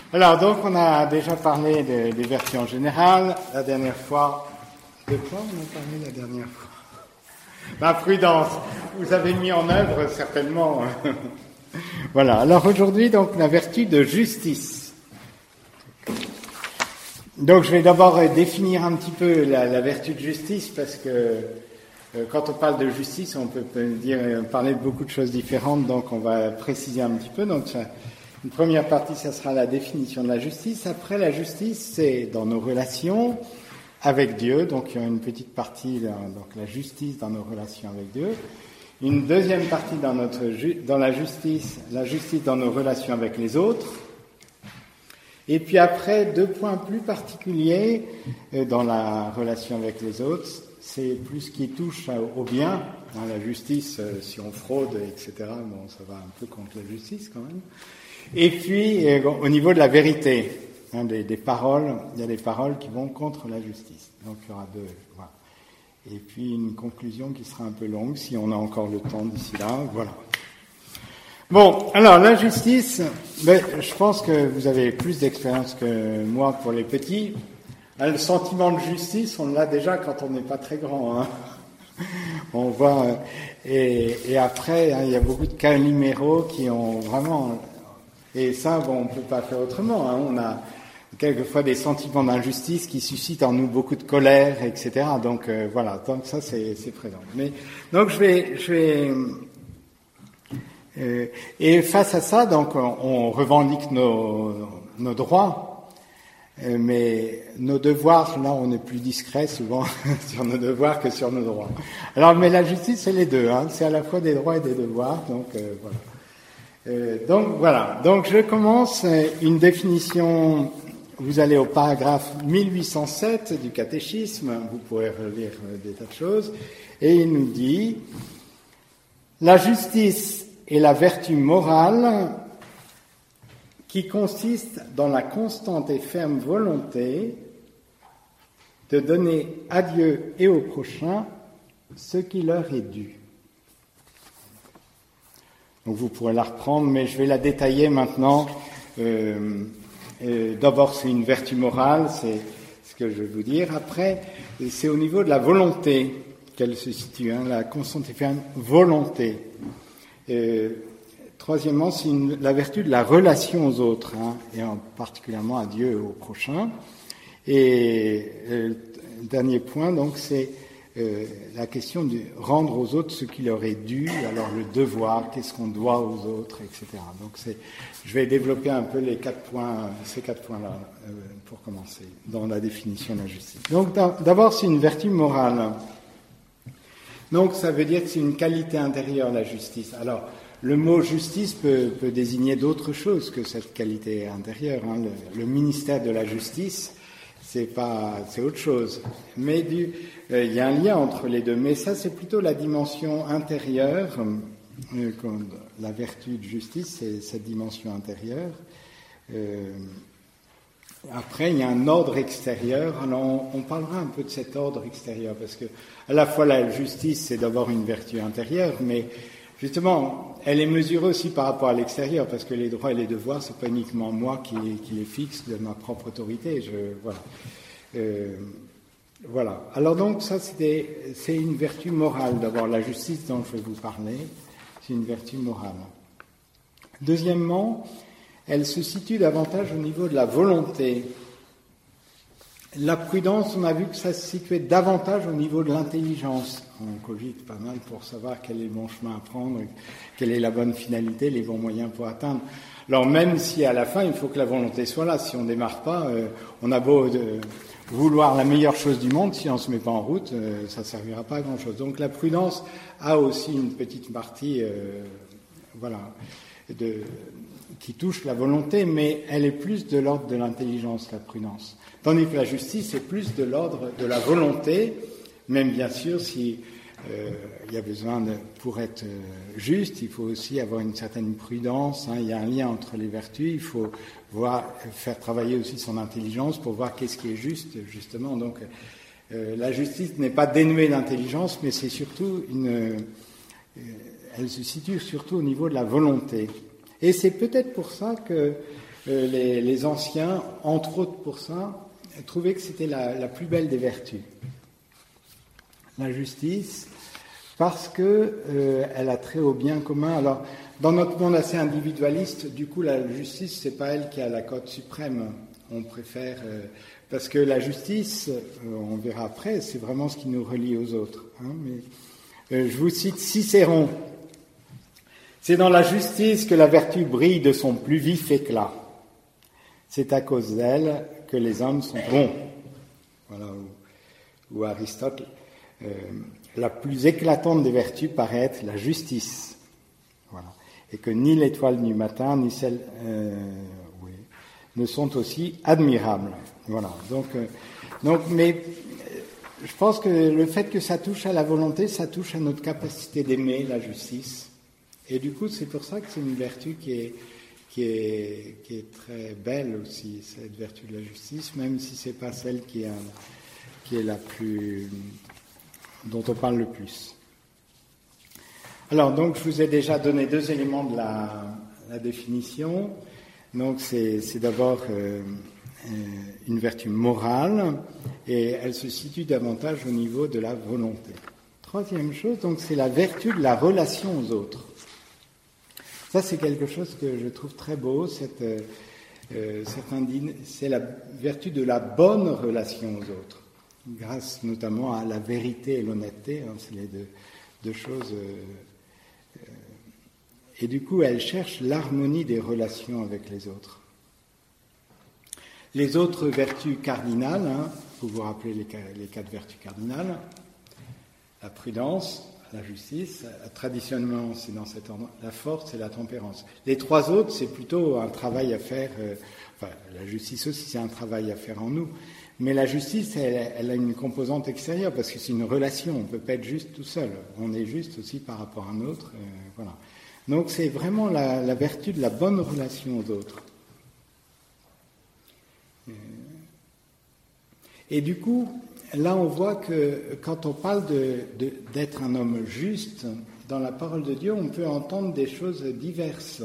Alors, donc, on a déjà parlé des vertus en général. La dernière fois, de quoi on a parlé la dernière fois? La prudence. Vous avez mis en œuvre, certainement. Voilà. Alors, aujourd'hui, donc, la vertu de justice. Donc, je vais d'abord définir un petit peu la vertu de justice, parce que quand on parle de justice, on peut parler de beaucoup de choses différentes, donc on va préciser un petit peu. Donc, une première partie, ça sera la définition de la justice. Après, la justice, c'est dans nos relations avec Dieu. Donc, il y a une petite partie, donc la justice dans nos relations avec Dieu. Une deuxième partie dans la justice dans nos relations avec les autres. Et puis après, deux points plus particuliers dans la relation avec les autres. C'est plus ce qui touche au bien. Dans la justice, si on fraude, etc., bon, ça va un peu contre la justice quand même. Et puis, au niveau de la vérité, des paroles, il y a des paroles qui vont contre la justice. Donc, il y aura deux. Voilà. Et puis, une conclusion qui sera un peu longue, si on a encore le temps d'ici là. Voilà. Bon, alors, la justice, je pense que vous avez plus d'expérience que moi pour les petits. Le sentiment de justice, on l'a déjà quand on n'est pas très grand. Hein. On voit, et après, il y a beaucoup de cas limméraux qui ont vraiment... Et ça, bon, on peut pas faire autrement. Hein. On a quelquefois des sentiments d'injustice qui suscitent en nous beaucoup de colère, etc. Donc voilà, donc ça c'est présent. Mais donc et face à ça, donc on revendique nos droits, mais nos devoirs, là, on est plus discret souvent sur nos devoirs que sur nos droits. Alors, mais la justice, c'est les deux. Hein. C'est à la fois des droits et des devoirs. Donc voilà. Donc je commence une définition, vous allez au paragraphe 1807 du catéchisme, vous pourrez relire des tas de choses, et il nous dit « La justice est la vertu morale qui consiste dans la constante et ferme volonté de donner à Dieu et au prochain ce qui leur est dû. » Donc vous pourrez la reprendre, mais je vais la détailler maintenant. D'abord, c'est une vertu morale, c'est ce que je vais vous dire. Après, c'est au niveau de la volonté qu'elle se situe, la constante et ferme volonté. Troisièmement, c'est la vertu de la relation aux autres, et particulièrement à Dieu et au prochain. Et le dernier point, donc, c'est la question de rendre aux autres ce qui leur est dû, alors le devoir, qu'est-ce qu'on doit aux autres, etc. Donc je vais développer un peu ces quatre points-là, pour commencer, dans la définition de la justice. Donc d'abord, c'est une vertu morale. Donc ça veut dire que c'est une qualité intérieure, la justice. Alors, le mot justice peut désigner d'autres choses que cette qualité intérieure. Hein. Le ministère de la justice, c'est autre chose. Mais il y a un lien entre les deux. Mais ça, c'est plutôt la dimension intérieure. La vertu de justice, c'est cette dimension intérieure. Après, il y a un ordre extérieur. Alors, on parlera un peu de cet ordre extérieur, parce que à la fois la justice, c'est d'abord une vertu intérieure, mais justement, elle est mesurée aussi par rapport à l'extérieur, parce que les droits et les devoirs, c'est pas uniquement moi qui les fixe de ma propre autorité. Voilà. Alors donc, ça, c'est une vertu morale. D'abord, la justice dont je vais vous parler, c'est une vertu morale. Deuxièmement, elle se situe davantage au niveau de la volonté. La prudence, on a vu que ça se situait davantage au niveau de l'intelligence. On cogite pas mal pour savoir quel est le bon chemin à prendre, quelle est la bonne finalité, les bons moyens pour atteindre. Alors même si à la fin, il faut que la volonté soit là. Si on ne démarre pas, on a beau vouloir la meilleure chose du monde, si on ne se met pas en route, ça ne servira pas à grand-chose. Donc la prudence a aussi une petite partie qui touche la volonté, mais elle est plus de l'ordre de l'intelligence, la prudence. Tandis que la justice est plus de l'ordre de la volonté, même bien sûr si il y a besoin pour être juste, il faut aussi avoir une certaine prudence. Il y a un lien entre les vertus, il faut faire travailler aussi son intelligence pour voir qu'est-ce qui est juste, justement. Donc la justice n'est pas dénuée d'intelligence, mais c'est surtout elle se situe surtout au niveau de la volonté. Et c'est peut-être pour ça que les anciens, entre autres pour ça, trouvaient que c'était la plus belle des vertus. La justice, parce que elle a trait au bien commun. Alors, dans notre monde assez individualiste, du coup, la justice, c'est pas elle qui a la cote suprême. On préfère, parce que la justice, on verra après, c'est vraiment ce qui nous relie aux autres. Hein, mais je vous cite Cicéron. C'est dans la justice que la vertu brille de son plus vif éclat. C'est à cause d'elle que les hommes sont bons. Voilà. Ou Aristote. La plus éclatante des vertus paraît être la justice. Voilà. Et que ni l'étoile du matin, ni celle ne sont aussi admirables. Voilà. Donc, mais je pense que le fait que ça touche à la volonté, ça touche à notre capacité d'aimer la justice. Et du coup, c'est pour ça que c'est une vertu qui est très belle aussi, cette vertu de la justice, même si c'est pas celle qui est la plus, dont on parle le plus. Alors, donc, je vous ai déjà donné 2 éléments de la définition. Donc, c'est d'abord une vertu morale, et elle se situe davantage au niveau de la volonté. Troisième chose, donc, c'est la vertu de la relation aux autres. Ça, c'est quelque chose que je trouve très beau, c'est la vertu de la bonne relation aux autres, grâce notamment à la vérité et l'honnêteté, hein, c'est les deux choses. Et du coup, elle cherche l'harmonie des relations avec les autres. Les autres vertus cardinales, hein, vous vous rappelez les 4 vertus cardinales, la prudence, la justice, traditionnellement c'est dans cet ordre, la force et la tempérance. Les 3 autres, c'est plutôt un travail à faire, la justice aussi c'est un travail à faire en nous, mais la justice, elle a une composante extérieure, parce que c'est une relation, on ne peut pas être juste tout seul, on est juste aussi par rapport à un autre, voilà. Donc c'est vraiment la vertu de la bonne relation aux autres. Et du coup, là on voit que quand on parle d'être un homme juste, dans la parole de Dieu, on peut entendre des choses diverses.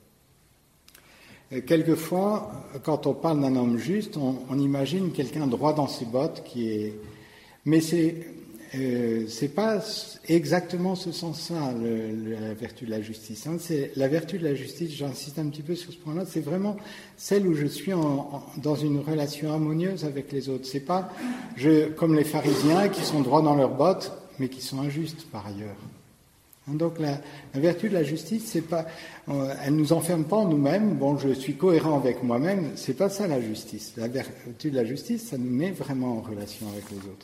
Quelquefois, quand on parle d'un homme juste, on imagine quelqu'un droit dans ses bottes mais c'est pas exactement ce sens-là, la vertu de la justice. Hein. C'est la vertu de la justice, j'insiste un petit peu sur ce point-là, c'est vraiment celle où je suis dans une relation harmonieuse avec les autres. C'est pas comme les pharisiens qui sont droits dans leurs bottes, mais qui sont injustes par ailleurs. Hein, donc la vertu de la justice, c'est pas, elle nous enferme pas en nous-mêmes. Bon, je suis cohérent avec moi-même. C'est pas ça la justice. La vertu de la justice, ça nous met vraiment en relation avec les autres.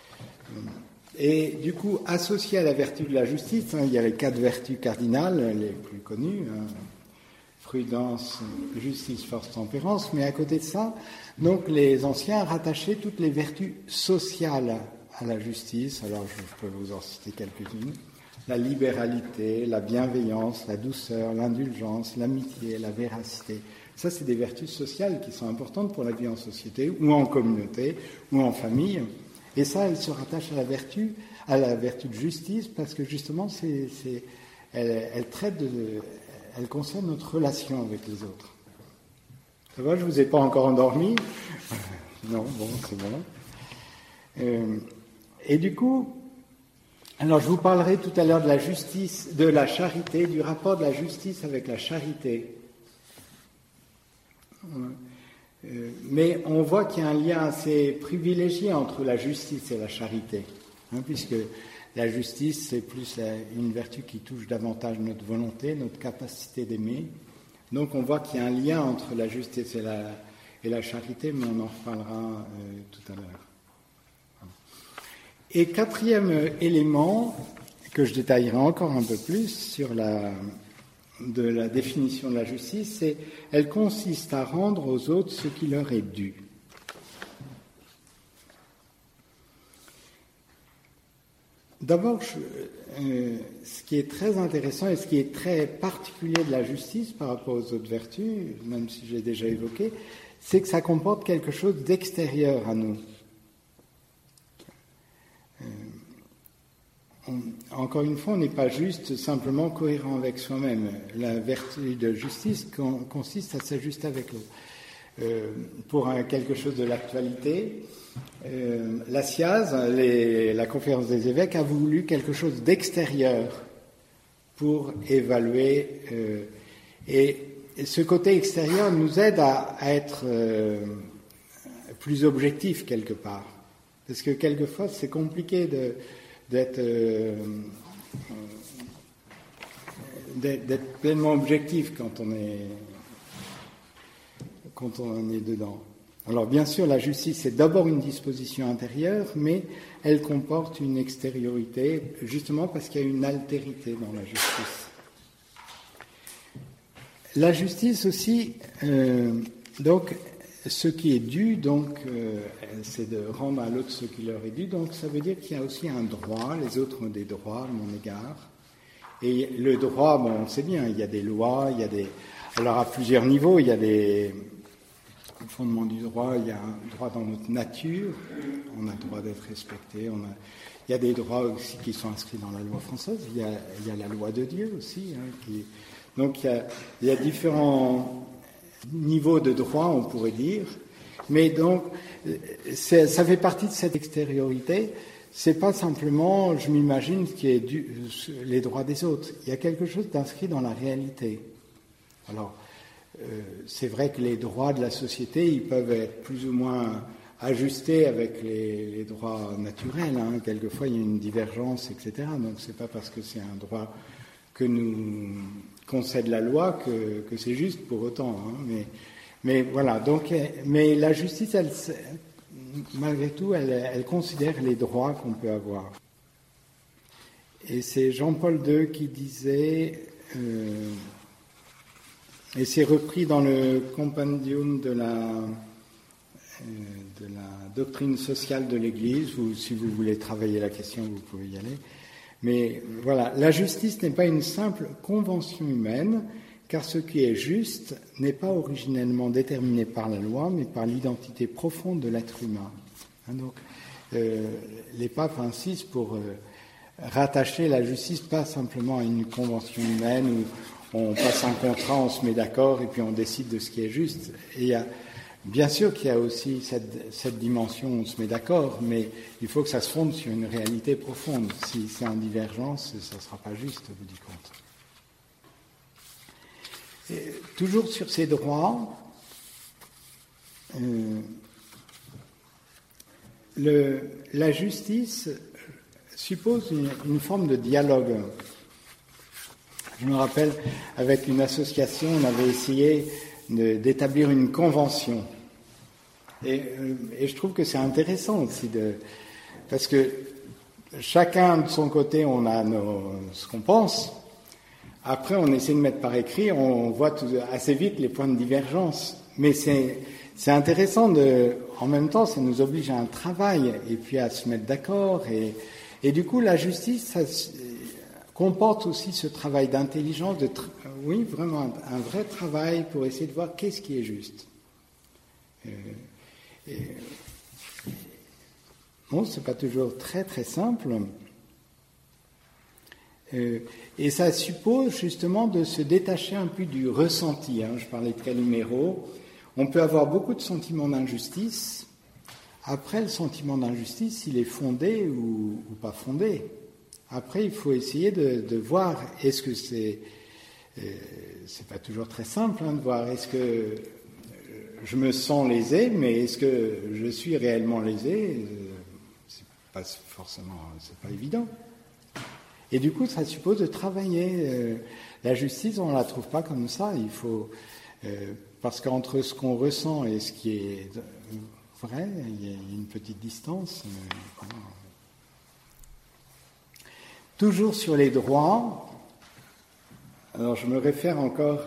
Et du coup, associé à la vertu de la justice, hein, il y a les 4 vertus cardinales, les plus connues, hein, prudence, justice, force, tempérance, mais à côté de ça, donc les anciens rattachaient toutes les vertus sociales à la justice. Alors je peux vous en citer quelques-unes. La libéralité, la bienveillance, la douceur, l'indulgence, l'amitié, la véracité. Ça, c'est des vertus sociales qui sont importantes pour la vie en société, ou en communauté, ou en famille. Et ça, elle se rattache à la vertu de justice, parce que justement, elle concerne notre relation avec les autres. Ça va, je vous ai pas encore endormi? Non, bon, c'est bon. Et du coup, alors je vous parlerai tout à l'heure de la justice, de la charité, du rapport de la justice avec la charité. Mais on voit qu'il y a un lien assez privilégié entre la justice et la charité, hein, puisque la justice, c'est plus une vertu qui touche davantage notre volonté, notre capacité d'aimer. Donc on voit qu'il y a un lien entre la justice et la charité, mais on en reparlera tout à l'heure. Et 4e élément, que je détaillerai encore un peu plus sur de la définition de la justice, c'est elle consiste à rendre aux autres ce qui leur est dû. D'abord, ce qui est très intéressant et ce qui est très particulier de la justice par rapport aux autres vertus, même si j'ai déjà évoqué, c'est que ça comporte quelque chose d'extérieur à nous. encore une fois, on n'est pas juste simplement cohérent avec soi-même. La vertu de justice consiste à s'ajuster avec l'autre. Pour quelque chose de l'actualité, la SIAZ, la conférence des évêques, a voulu quelque chose d'extérieur pour évaluer. Et ce côté extérieur nous aide à être plus objectif quelque part. Parce que quelquefois, c'est compliqué d'être pleinement objectif quand on est dedans. Alors bien sûr, la justice, c'est d'abord une disposition intérieure, mais elle comporte une extériorité, justement parce qu'il y a une altérité dans la justice. La justice aussi, donc, ce qui est dû, donc, c'est de rendre à l'autre ce qui leur est dû. Donc, ça veut dire qu'il y a aussi un droit. Les autres ont des droits à mon égard. Et le droit, bon, on sait bien, il y a des lois, il y a des. Alors, à plusieurs niveaux, il y a des fondements du droit. Il y a un droit dans notre nature. On a le droit d'être respecté. Il y a des droits aussi qui sont inscrits dans la loi française. Il y a la loi de Dieu aussi. Donc, il y a différents niveau de droit, on pourrait dire, mais donc ça fait partie de cette extériorité. C'est pas simplement, je m'imagine, ce qui est les droits des autres. Il y a quelque chose d'inscrit dans la réalité. Alors, c'est vrai que les droits de la société, ils peuvent être plus ou moins ajustés avec les droits naturels. Hein. Quelquefois, il y a une divergence, etc. Donc, c'est pas parce que c'est un droit que nous concède la loi que c'est juste pour autant. Hein. Mais voilà. Donc, mais la justice, elle, malgré tout, elle considère les droits qu'on peut avoir. Et c'est Jean-Paul II qui disait, et c'est repris dans le compendium de la doctrine sociale de l'Église. Si vous voulez travailler la question, vous pouvez y aller. Mais voilà, la justice n'est pas une simple convention humaine, car ce qui est juste n'est pas originellement déterminé par la loi, mais par l'identité profonde de l'être humain. Hein, donc, les papes insistent pour rattacher la justice pas simplement à une convention humaine où on passe un contrat, on se met d'accord et puis on décide de ce qui est juste. Et bien sûr qu'il y a aussi cette dimension où on se met d'accord, mais il faut que ça se fonde sur une réalité profonde. Si c'est en divergence, ça ne sera pas juste au bout du compte. Et toujours sur ces droits, la justice suppose une forme de dialogue. Je me rappelle, avec une association, on avait essayé d'établir une convention. Et je trouve que c'est intéressant aussi, parce que chacun de son côté, on a ce qu'on pense. Après, on essaie de mettre par écrit, on voit assez vite les points de divergence. Mais c'est intéressant en même temps, ça nous oblige à un travail et puis à se mettre d'accord. Et du coup, la justice, ça comporte aussi ce travail d'intelligence, oui, vraiment un vrai travail pour essayer de voir qu'est-ce qui est juste. Bon, c'est pas toujours très très simple. Et ça suppose justement de se détacher un peu du ressenti. Hein. Je parlais de Calimero. On peut avoir beaucoup de sentiments d'injustice. Après, le sentiment d'injustice, il est fondé ou pas fondé. Après, il faut essayer de voir, est-ce que c'est pas toujours très simple de voir, est-ce que je me sens lésé, mais est-ce que je suis réellement lésé? C'est pas forcément, c'est pas évident. Et du coup, ça suppose de travailler. La justice, on ne la trouve pas comme ça. Il faut, parce qu'entre ce qu'on ressent et ce qui est vrai, il y a une petite distance. Toujours sur les droits. Alors, je me réfère encore.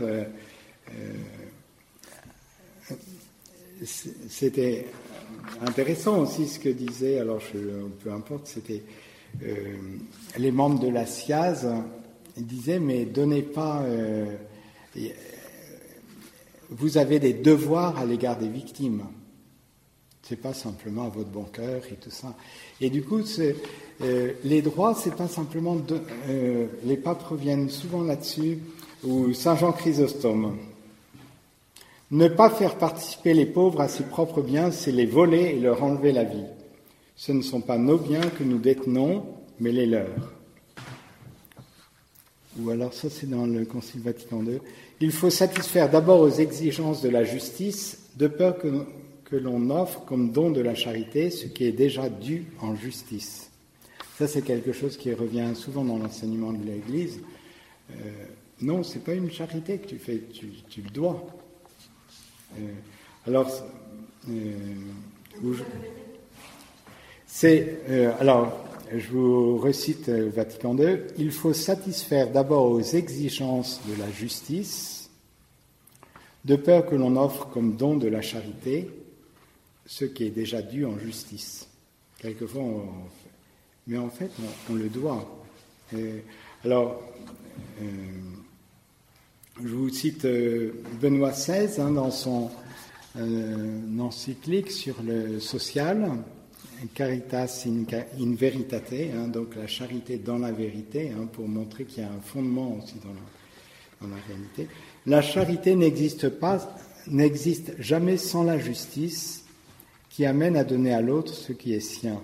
C'était intéressant aussi ce que disait. Alors, peu importe. C'était les membres de la SIAZ. Ils disaient, mais donnez pas. Vous avez des devoirs à l'égard des victimes. C'est pas simplement à votre bon cœur et tout ça. Et du coup, les droits, c'est pas simplement... les papes reviennent souvent là-dessus, ou Saint Jean Chrysostome. Ne pas faire participer les pauvres à ses propres biens, c'est les voler et leur enlever la vie. Ce ne sont pas nos biens que nous détenons, mais les leurs. Ou alors ça, c'est dans le Concile Vatican II. Il faut satisfaire d'abord aux exigences de la justice, de peur que l'on offre comme don de la charité ce qui est déjà dû en justice. Ça, c'est quelque chose qui revient souvent dans l'enseignement de l'Église. Non, c'est pas une charité que tu fais, tu le dois. Alors, je vous recite Vatican II. Il faut satisfaire d'abord aux exigences de la justice, de peur que l'on offre comme don de la charité ce qui est déjà dû en justice. Quelquefois, mais en fait, on le doit. Je vous cite Benoît XVI dans son encyclique sur le social, Caritas in Veritate, donc la charité dans la vérité, pour montrer qu'il y a un fondement aussi dans la réalité. La charité n'existe jamais sans la justice qui amène à donner à l'autre ce qui est sien.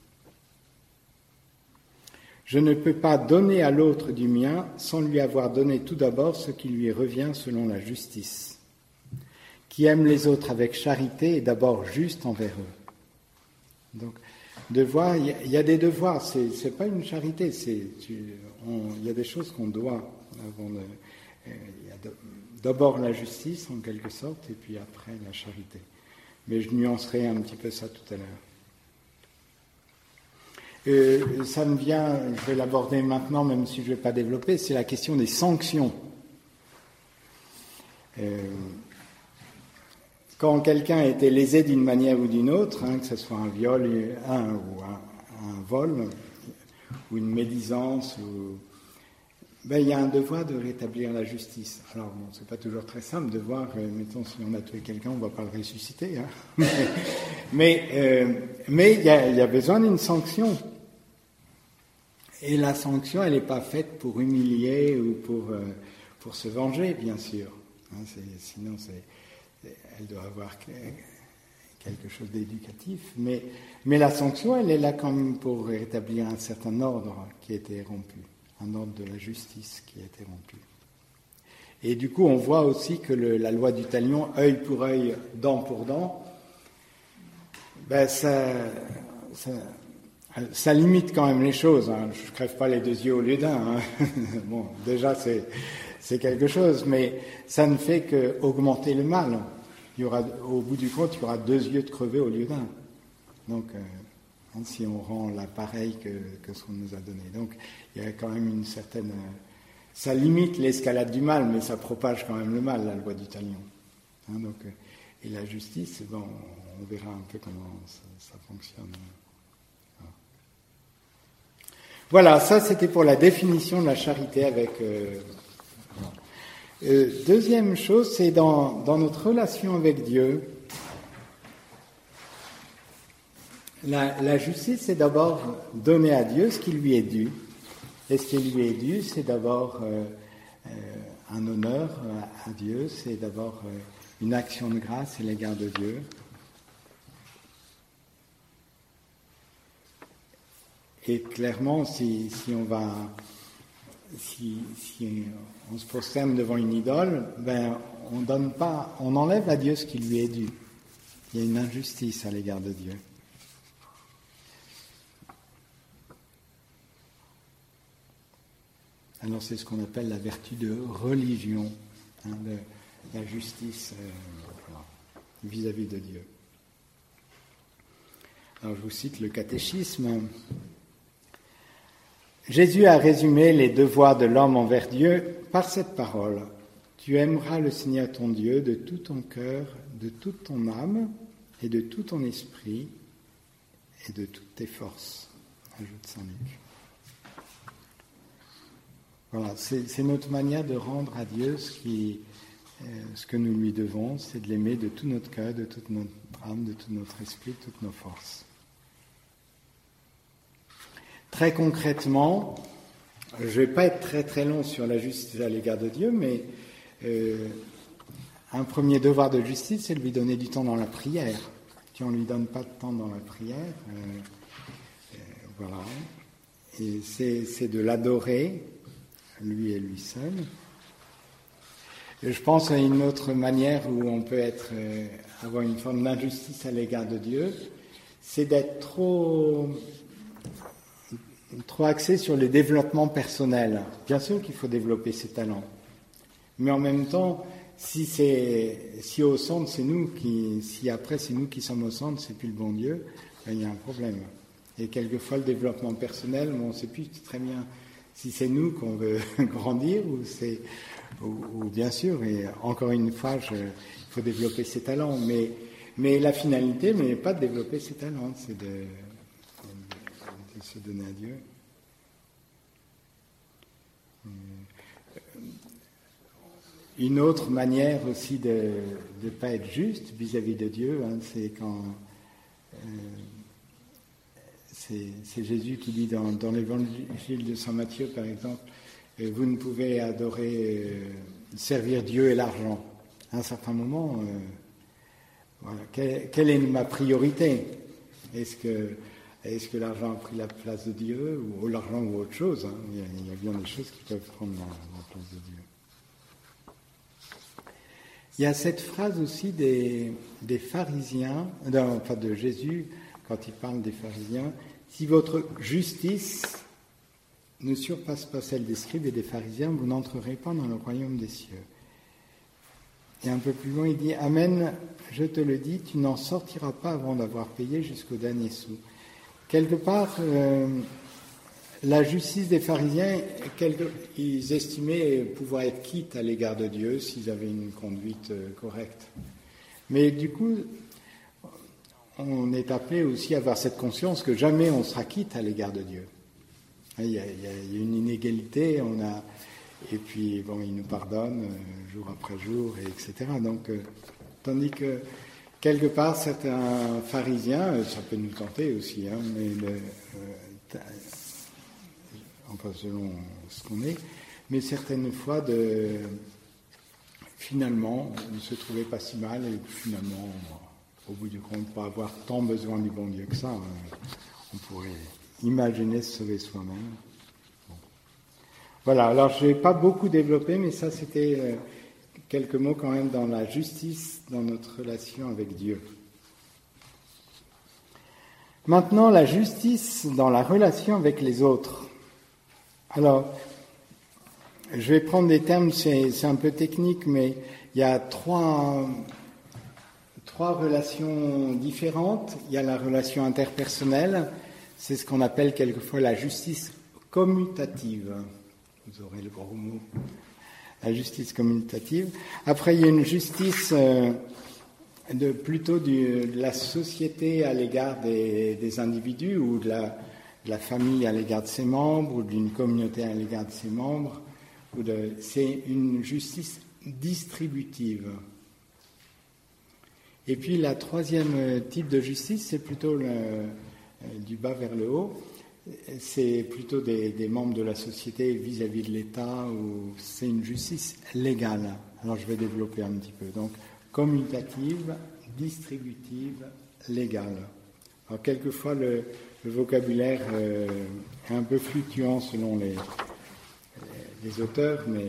Je ne peux pas donner à l'autre du mien sans lui avoir donné tout d'abord ce qui lui revient selon la justice. Qui aime les autres avec charité est d'abord juste envers eux. Donc, devoir, il y a des devoirs, c'est pas une charité, il y a des choses qu'on doit avant il y a d'abord la justice en quelque sorte et puis après la charité. Mais je nuancerai un petit peu ça tout à l'heure. Ça me vient, je vais l'aborder maintenant, même si je ne vais pas développer, c'est la question des sanctions. Quand quelqu'un a été lésé d'une manière ou d'une autre, que ce soit un viol ou un vol, ou une médisance, il y a un devoir de rétablir la justice. Alors, bon, c'est pas toujours très simple de voir, mettons, si on a tué quelqu'un, on ne va pas le ressusciter. Mais il y a besoin d'une sanction. Et la sanction, elle n'est pas faite pour humilier ou pour se venger, bien sûr. Sinon, elle doit avoir quelque chose d'éducatif. Mais la sanction, elle est là quand même pour rétablir un certain ordre qui a été rompu. Un ordre de la justice qui a été rompu. Et du coup, on voit aussi que la loi du talion, œil pour œil, dent pour dent, ça limite quand même les choses. Je ne crève pas les deux yeux au lieu d'un. Bon, déjà, c'est quelque chose, mais ça ne fait qu'augmenter le mal. Au bout du compte, il y aura deux yeux de crever au lieu d'un. Donc, si on rend l'appareil que ce qu'on nous a donné. Donc, il y a quand même une certaine... ça limite l'escalade du mal, mais ça propage quand même le mal, la loi du talion. Et la justice, on verra un peu comment ça fonctionne. Voilà, ça c'était pour la définition de la charité avec... deuxième chose, c'est dans notre relation avec Dieu. La justice, c'est d'abord donner à Dieu ce qui lui est dû. Et ce qui lui est dû, c'est d'abord un honneur à Dieu, c'est d'abord une action de grâce à l'égard de Dieu. Et clairement, si on se prosterne devant une idole, on enlève à Dieu ce qui lui est dû. Il y a une injustice à l'égard de Dieu. Alors c'est ce qu'on appelle la vertu de religion, de la justice vis-à-vis de Dieu. Alors je vous cite le catéchisme. Jésus a résumé les devoirs de l'homme envers Dieu par cette parole. Tu aimeras le Seigneur ton Dieu de tout ton cœur, de toute ton âme et de tout ton esprit et de toutes tes forces, ajoute saint Luc. Voilà, c'est notre manière de rendre à Dieu ce qui ce que nous lui devons, c'est de l'aimer de tout notre cœur, de toute notre âme, de tout notre esprit, de toutes nos forces. Très concrètement, je ne vais pas être très très long sur la justice à l'égard de Dieu, mais un premier devoir de justice, c'est de lui donner du temps dans la prière. Si on ne lui donne pas de temps dans la prière, voilà. Et c'est de l'adorer, lui et lui seul. Et je pense à une autre manière où on peut avoir une forme d'injustice à l'égard de Dieu, c'est d'être trop axé sur le développement personnel. Bien sûr qu'il faut développer ses talents, mais en même temps, si au centre c'est nous si après c'est nous qui sommes au centre, c'est plus le bon Dieu, ben, il y a un problème. Et quelquefois le développement personnel, on ne sait plus très bien si c'est nous qu'on veut grandir ou bien sûr, et encore une fois, il faut développer ses talents, mais la finalité n'est pas de développer ses talents, c'est de se donner à Dieu. Une autre manière aussi de ne pas être juste vis-à-vis de Dieu, c'est quand c'est Jésus qui dit dans l'évangile de Saint Matthieu, par exemple, vous ne pouvez servir Dieu et l'argent. À un certain moment, voilà, quelle est ma priorité ? Est-ce que l'argent a pris la place de Dieu ou l'argent ou autre chose, hein ? Il y a bien des choses qui peuvent prendre la place de Dieu. Il y a cette phrase aussi des pharisiens, enfin de Jésus, quand il parle des pharisiens, si votre justice ne surpasse pas celle des scribes et des pharisiens, vous n'entrerez pas dans le royaume des cieux. Et un peu plus loin, il dit, Amen, je te le dis, tu n'en sortiras pas avant d'avoir payé jusqu'au dernier sou. Quelque part, la justice des pharisiens, ils estimaient pouvoir être quittes à l'égard de Dieu s'ils avaient une conduite correcte. Mais du coup, on est appelé aussi à avoir cette conscience que jamais on sera quitte à l'égard de Dieu. Il y a une inégalité, et puis bon, il nous pardonne jour après jour, etc. Donc, tandis que quelque part, certains pharisiens, ça peut nous tenter aussi, mais enfin selon ce qu'on est, mais certaines fois, finalement, ne se trouvaient pas si mal, et finalement, au bout du compte, pas avoir tant besoin du bon Dieu que ça, on pourrait imaginer se sauver soi-même. Bon. Voilà, alors je n'ai pas beaucoup développé, mais ça c'était quelques mots quand même dans la justice, dans notre relation avec Dieu. Maintenant, la justice dans la relation avec les autres. Alors, je vais prendre des termes, c'est un peu technique, mais il y a trois relations différentes. Il y a la relation interpersonnelle, c'est ce qu'on appelle quelquefois la justice commutative. Vous aurez le gros mot. La justice commutative. Après, il y a une justice plutôt de la société à l'égard des individus ou de la famille à l'égard de ses membres ou d'une communauté à l'égard de ses membres. C'est une justice distributive. Et puis la troisième type de justice, c'est plutôt du bas vers le haut. C'est plutôt des membres de la société vis-à-vis de l'État, ou c'est une justice légale. Alors je vais développer un petit peu. Donc, commutative, distributive, légale. Alors quelquefois le vocabulaire est un peu fluctuant selon les auteurs, mais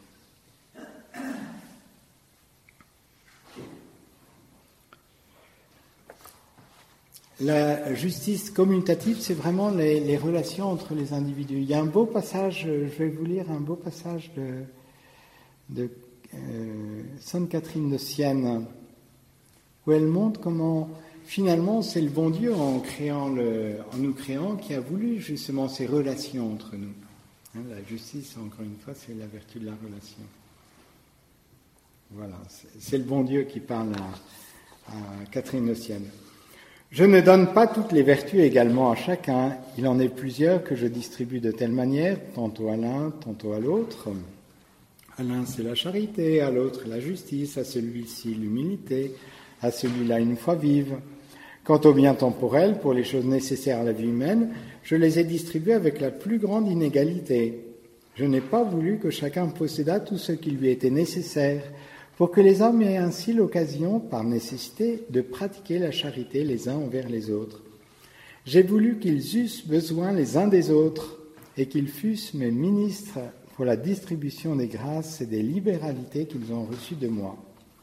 la justice commutative, c'est vraiment les relations entre les individus. Il y a un beau passage, je vais vous lire un beau passage de Sainte Catherine de Sienne, où elle montre comment, finalement, c'est le bon Dieu en nous créant qui a voulu justement ces relations entre nous. La justice, encore une fois, c'est la vertu de la relation. Voilà, c'est le bon Dieu qui parle à Catherine de Sienne. Je ne donne pas toutes les vertus également à chacun. Il en est plusieurs que je distribue de telle manière, tantôt à l'un, tantôt à l'autre. À l'un, c'est la charité, à l'autre, la justice, à celui-ci, l'humilité, à celui-là, une foi vive. Quant aux biens temporels, pour les choses nécessaires à la vie humaine, je les ai distribués avec la plus grande inégalité. Je n'ai pas voulu que chacun possédât tout ce qui lui était nécessaire, pour que les hommes aient ainsi l'occasion, par nécessité, de pratiquer la charité les uns envers les autres. J'ai voulu qu'ils eussent besoin les uns des autres, et qu'ils fussent mes ministres pour la distribution des grâces et des libéralités qu'ils ont reçues de moi.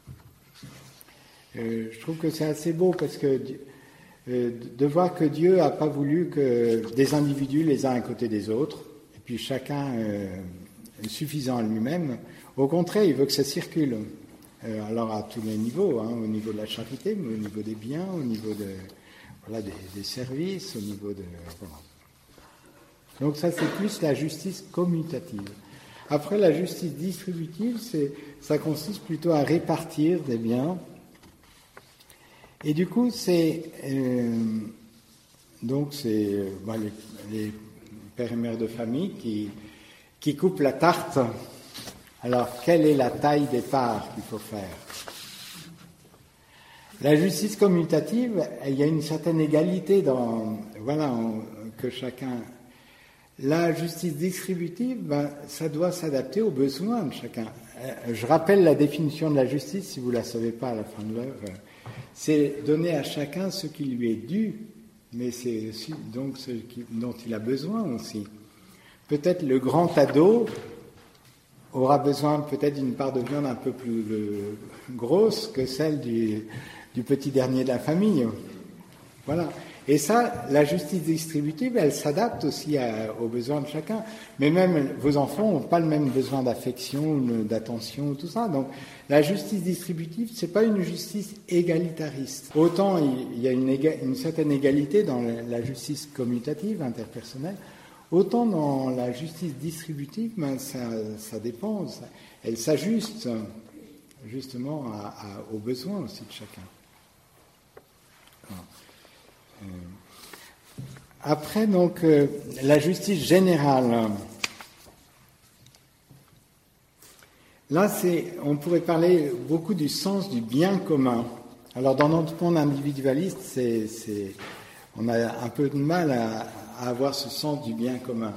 Je trouve que c'est assez beau parce que de voir que Dieu n'a pas voulu que des individus les uns à côté des autres, et puis chacun suffisant à lui-même. Au contraire, il veut que ça circule. Alors à tous les niveaux, au niveau de la charité, mais au niveau des biens, au niveau des services, au niveau de... Voilà. Donc ça, c'est plus la justice commutative. Après, la justice distributive, ça consiste plutôt à répartir des biens. Et du coup, c'est les pères et mères de famille qui coupent la tarte. Alors, quelle est la taille des parts qu'il faut faire? La justice commutative, il y a une certaine égalité que chacun... La justice distributive, ça doit s'adapter aux besoins de chacun. Je rappelle la définition de la justice, si vous ne la savez pas à la fin de l'œuvre. C'est donner à chacun ce qui lui est dû, mais c'est aussi donc ce dont il a besoin aussi. Peut-être le grand ado aura besoin peut-être d'une part de viande un peu plus grosse que celle du petit dernier de la famille. Voilà. Et ça, la justice distributive, elle s'adapte aussi aux besoins de chacun. Mais même vos enfants n'ont pas le même besoin d'affection, d'attention, tout ça. Donc, la justice distributive, c'est pas une justice égalitariste. Autant il y a une certaine égalité dans la justice commutative, interpersonnelle, autant dans la justice distributive, ça dépend. Elle s'ajuste justement aux besoins aussi de chacun. Après, donc, la justice générale. Là, on pourrait parler beaucoup du sens du bien commun. Alors, dans notre monde individualiste, on a un peu de mal à avoir ce sens du bien commun.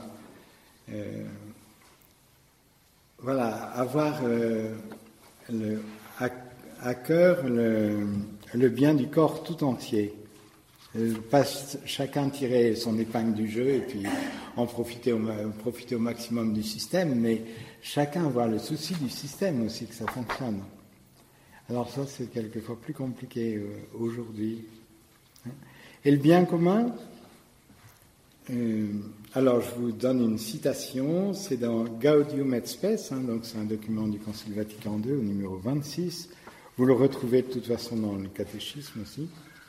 Avoir à cœur le bien du corps tout entier. Pas chacun tirer son épingle du jeu et puis en profiter au maximum du système, mais chacun avoir le souci du système aussi, que ça fonctionne. Alors ça, c'est quelquefois plus compliqué aujourd'hui. Et le bien commun, alors je vous donne une citation, c'est dans Gaudium et Spes, donc c'est un document du Concile Vatican II au numéro 26. Vous le retrouvez de toute façon dans le catéchisme aussi.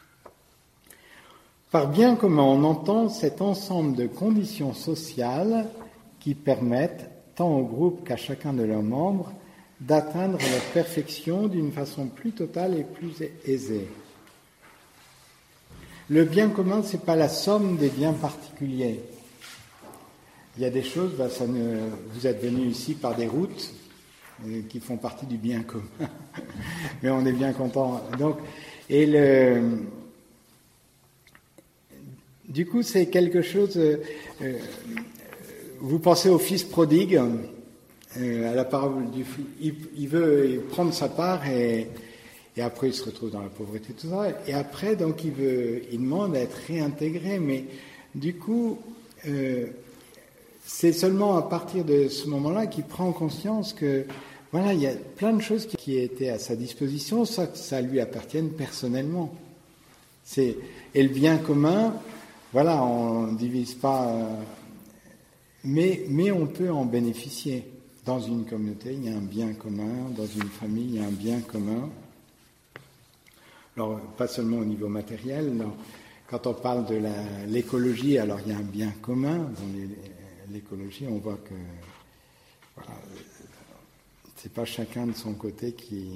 Par bien commun, on entend cet ensemble de conditions sociales qui permettent, tant au groupe qu'à chacun de leurs membres, d'atteindre la perfection d'une façon plus totale et plus aisée. Le bien commun, ce n'est pas la somme des biens particuliers. Il y a des choses, vous êtes venus ici par des routes qui font partie du bien commun. Mais on est bien content. Donc, du coup, c'est quelque chose... vous pensez au fils prodigue, à la parole du fils. Il veut prendre sa part et après il se retrouve dans la pauvreté, tout ça. Et après, donc, il demande à être réintégré. Mais du coup, c'est seulement à partir de ce moment-là qu'il prend conscience que, il y a plein de choses qui étaient à sa disposition, ça lui appartienne personnellement. Et le bien commun... on ne divise pas, mais on peut en bénéficier. Dans une communauté, il y a un bien commun, dans une famille, il y a un bien commun. Alors, pas seulement au niveau matériel, quand on parle de l'écologie, alors il y a un bien commun. Dans l'écologie, on voit que c'est pas chacun de son côté qui...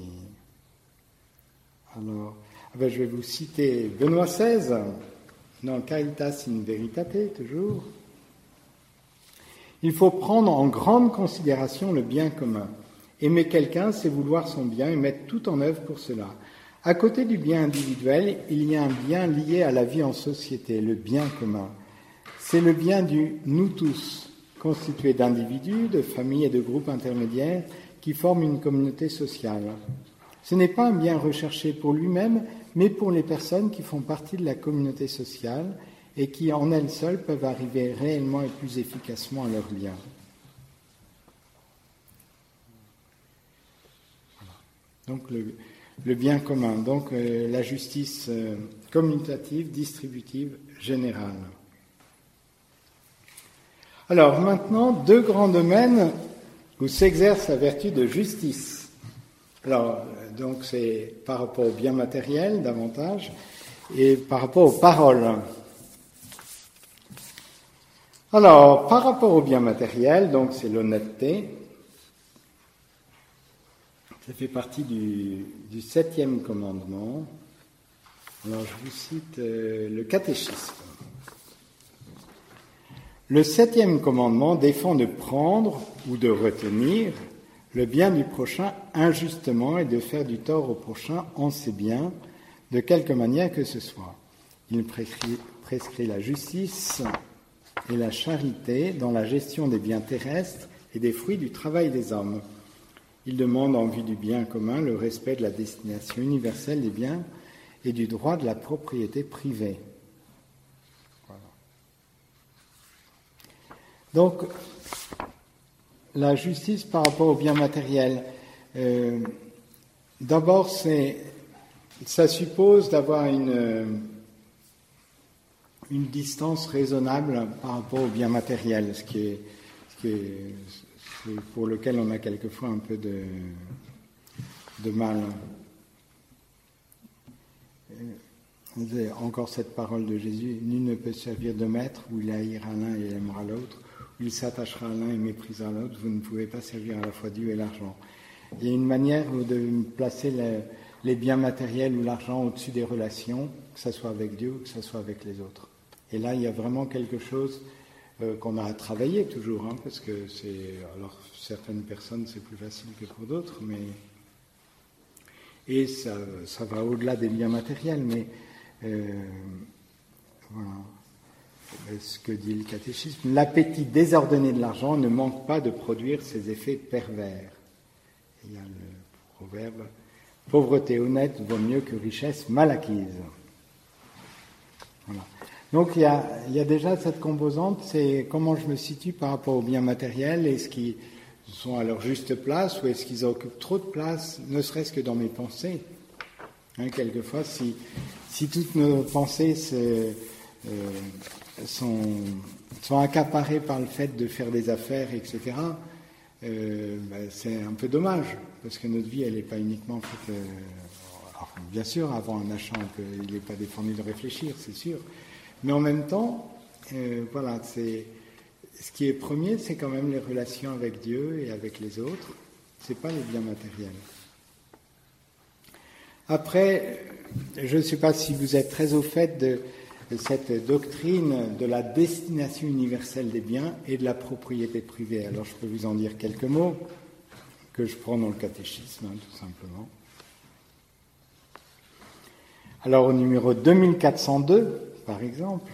Alors, je vais vous citer Benoît XVI, dans Caritas in Veritate, toujours. Il faut prendre en grande considération le bien commun. Aimer quelqu'un, c'est vouloir son bien et mettre tout en œuvre pour cela. À côté du bien individuel, il y a un bien lié à la vie en société, le bien commun. C'est le bien du « nous tous », constitué d'individus, de familles et de groupes intermédiaires qui forment une communauté sociale. Ce n'est pas un bien recherché pour lui-même, mais pour les personnes qui font partie de la communauté sociale et qui, en elles seules, peuvent arriver réellement et plus efficacement à leur lien. Donc le bien commun, donc la justice commutative, distributive, générale. Alors maintenant, deux grands domaines où s'exerce la vertu de justice. Alors, donc c'est par rapport au bien matériel davantage et par rapport aux paroles. Alors, par rapport au bien matériel, donc c'est l'honnêteté. Ça fait partie du 7e commandement. Alors, je vous cite le catéchisme. Le 7e commandement défend de prendre ou de retenir le bien du prochain injustement et de faire du tort au prochain en ses biens, de quelque manière que ce soit. Il prescrit la justice et la charité dans la gestion des biens terrestres et des fruits du travail des hommes. Il demande en vue du bien commun le respect de la destination universelle des biens et du droit de la propriété privée. Voilà. Donc, la justice par rapport au bien matériel. D'abord, ça suppose d'avoir une distance raisonnable par rapport au bien matériel, ce qui est pour lequel on a quelquefois un peu de mal. Encore cette parole de Jésus, nul ne peut servir de maître où il haïra l'un et aimera l'autre, où il s'attachera à l'un et méprisera l'autre. Vous ne pouvez pas servir à la fois Dieu et l'argent. Il y a une manière de placer les biens matériels ou l'argent au-dessus des relations, que ce soit avec Dieu ou que ce soit avec les autres. Et là, il y a vraiment quelque chose qu'on a à travailler toujours, parce que alors certaines personnes c'est plus facile que pour d'autres, et ça va au-delà des biens matériels, mais voilà ce que dit le catéchisme. L'appétit désordonné de l'argent ne manque pas de produire ses effets pervers. Il y a le proverbe « Pauvreté honnête vaut mieux que richesse mal acquise ». Voilà. Donc il y a déjà cette composante, c'est comment je me situe par rapport aux biens matériels, est-ce qu'ils sont à leur juste place ou est-ce qu'ils occupent trop de place, ne serait-ce que dans mes pensées. Quelquefois, si toutes nos pensées sont accaparées par le fait de faire des affaires, etc., c'est un peu dommage, parce que notre vie, elle n'est pas uniquement faite... alors, bien sûr, avant un achat, il n'est pas défendu de réfléchir, c'est sûr. Mais en même temps, voilà, ce qui est premier, c'est quand même les relations avec Dieu et avec les autres. C'est pas les biens matériels. Après, je ne sais pas si vous êtes très au fait de cette doctrine de la destination universelle des biens et de la propriété privée. Alors, je peux vous en dire quelques mots que je prends dans le catéchisme, tout simplement. Alors, au numéro 2402, par exemple,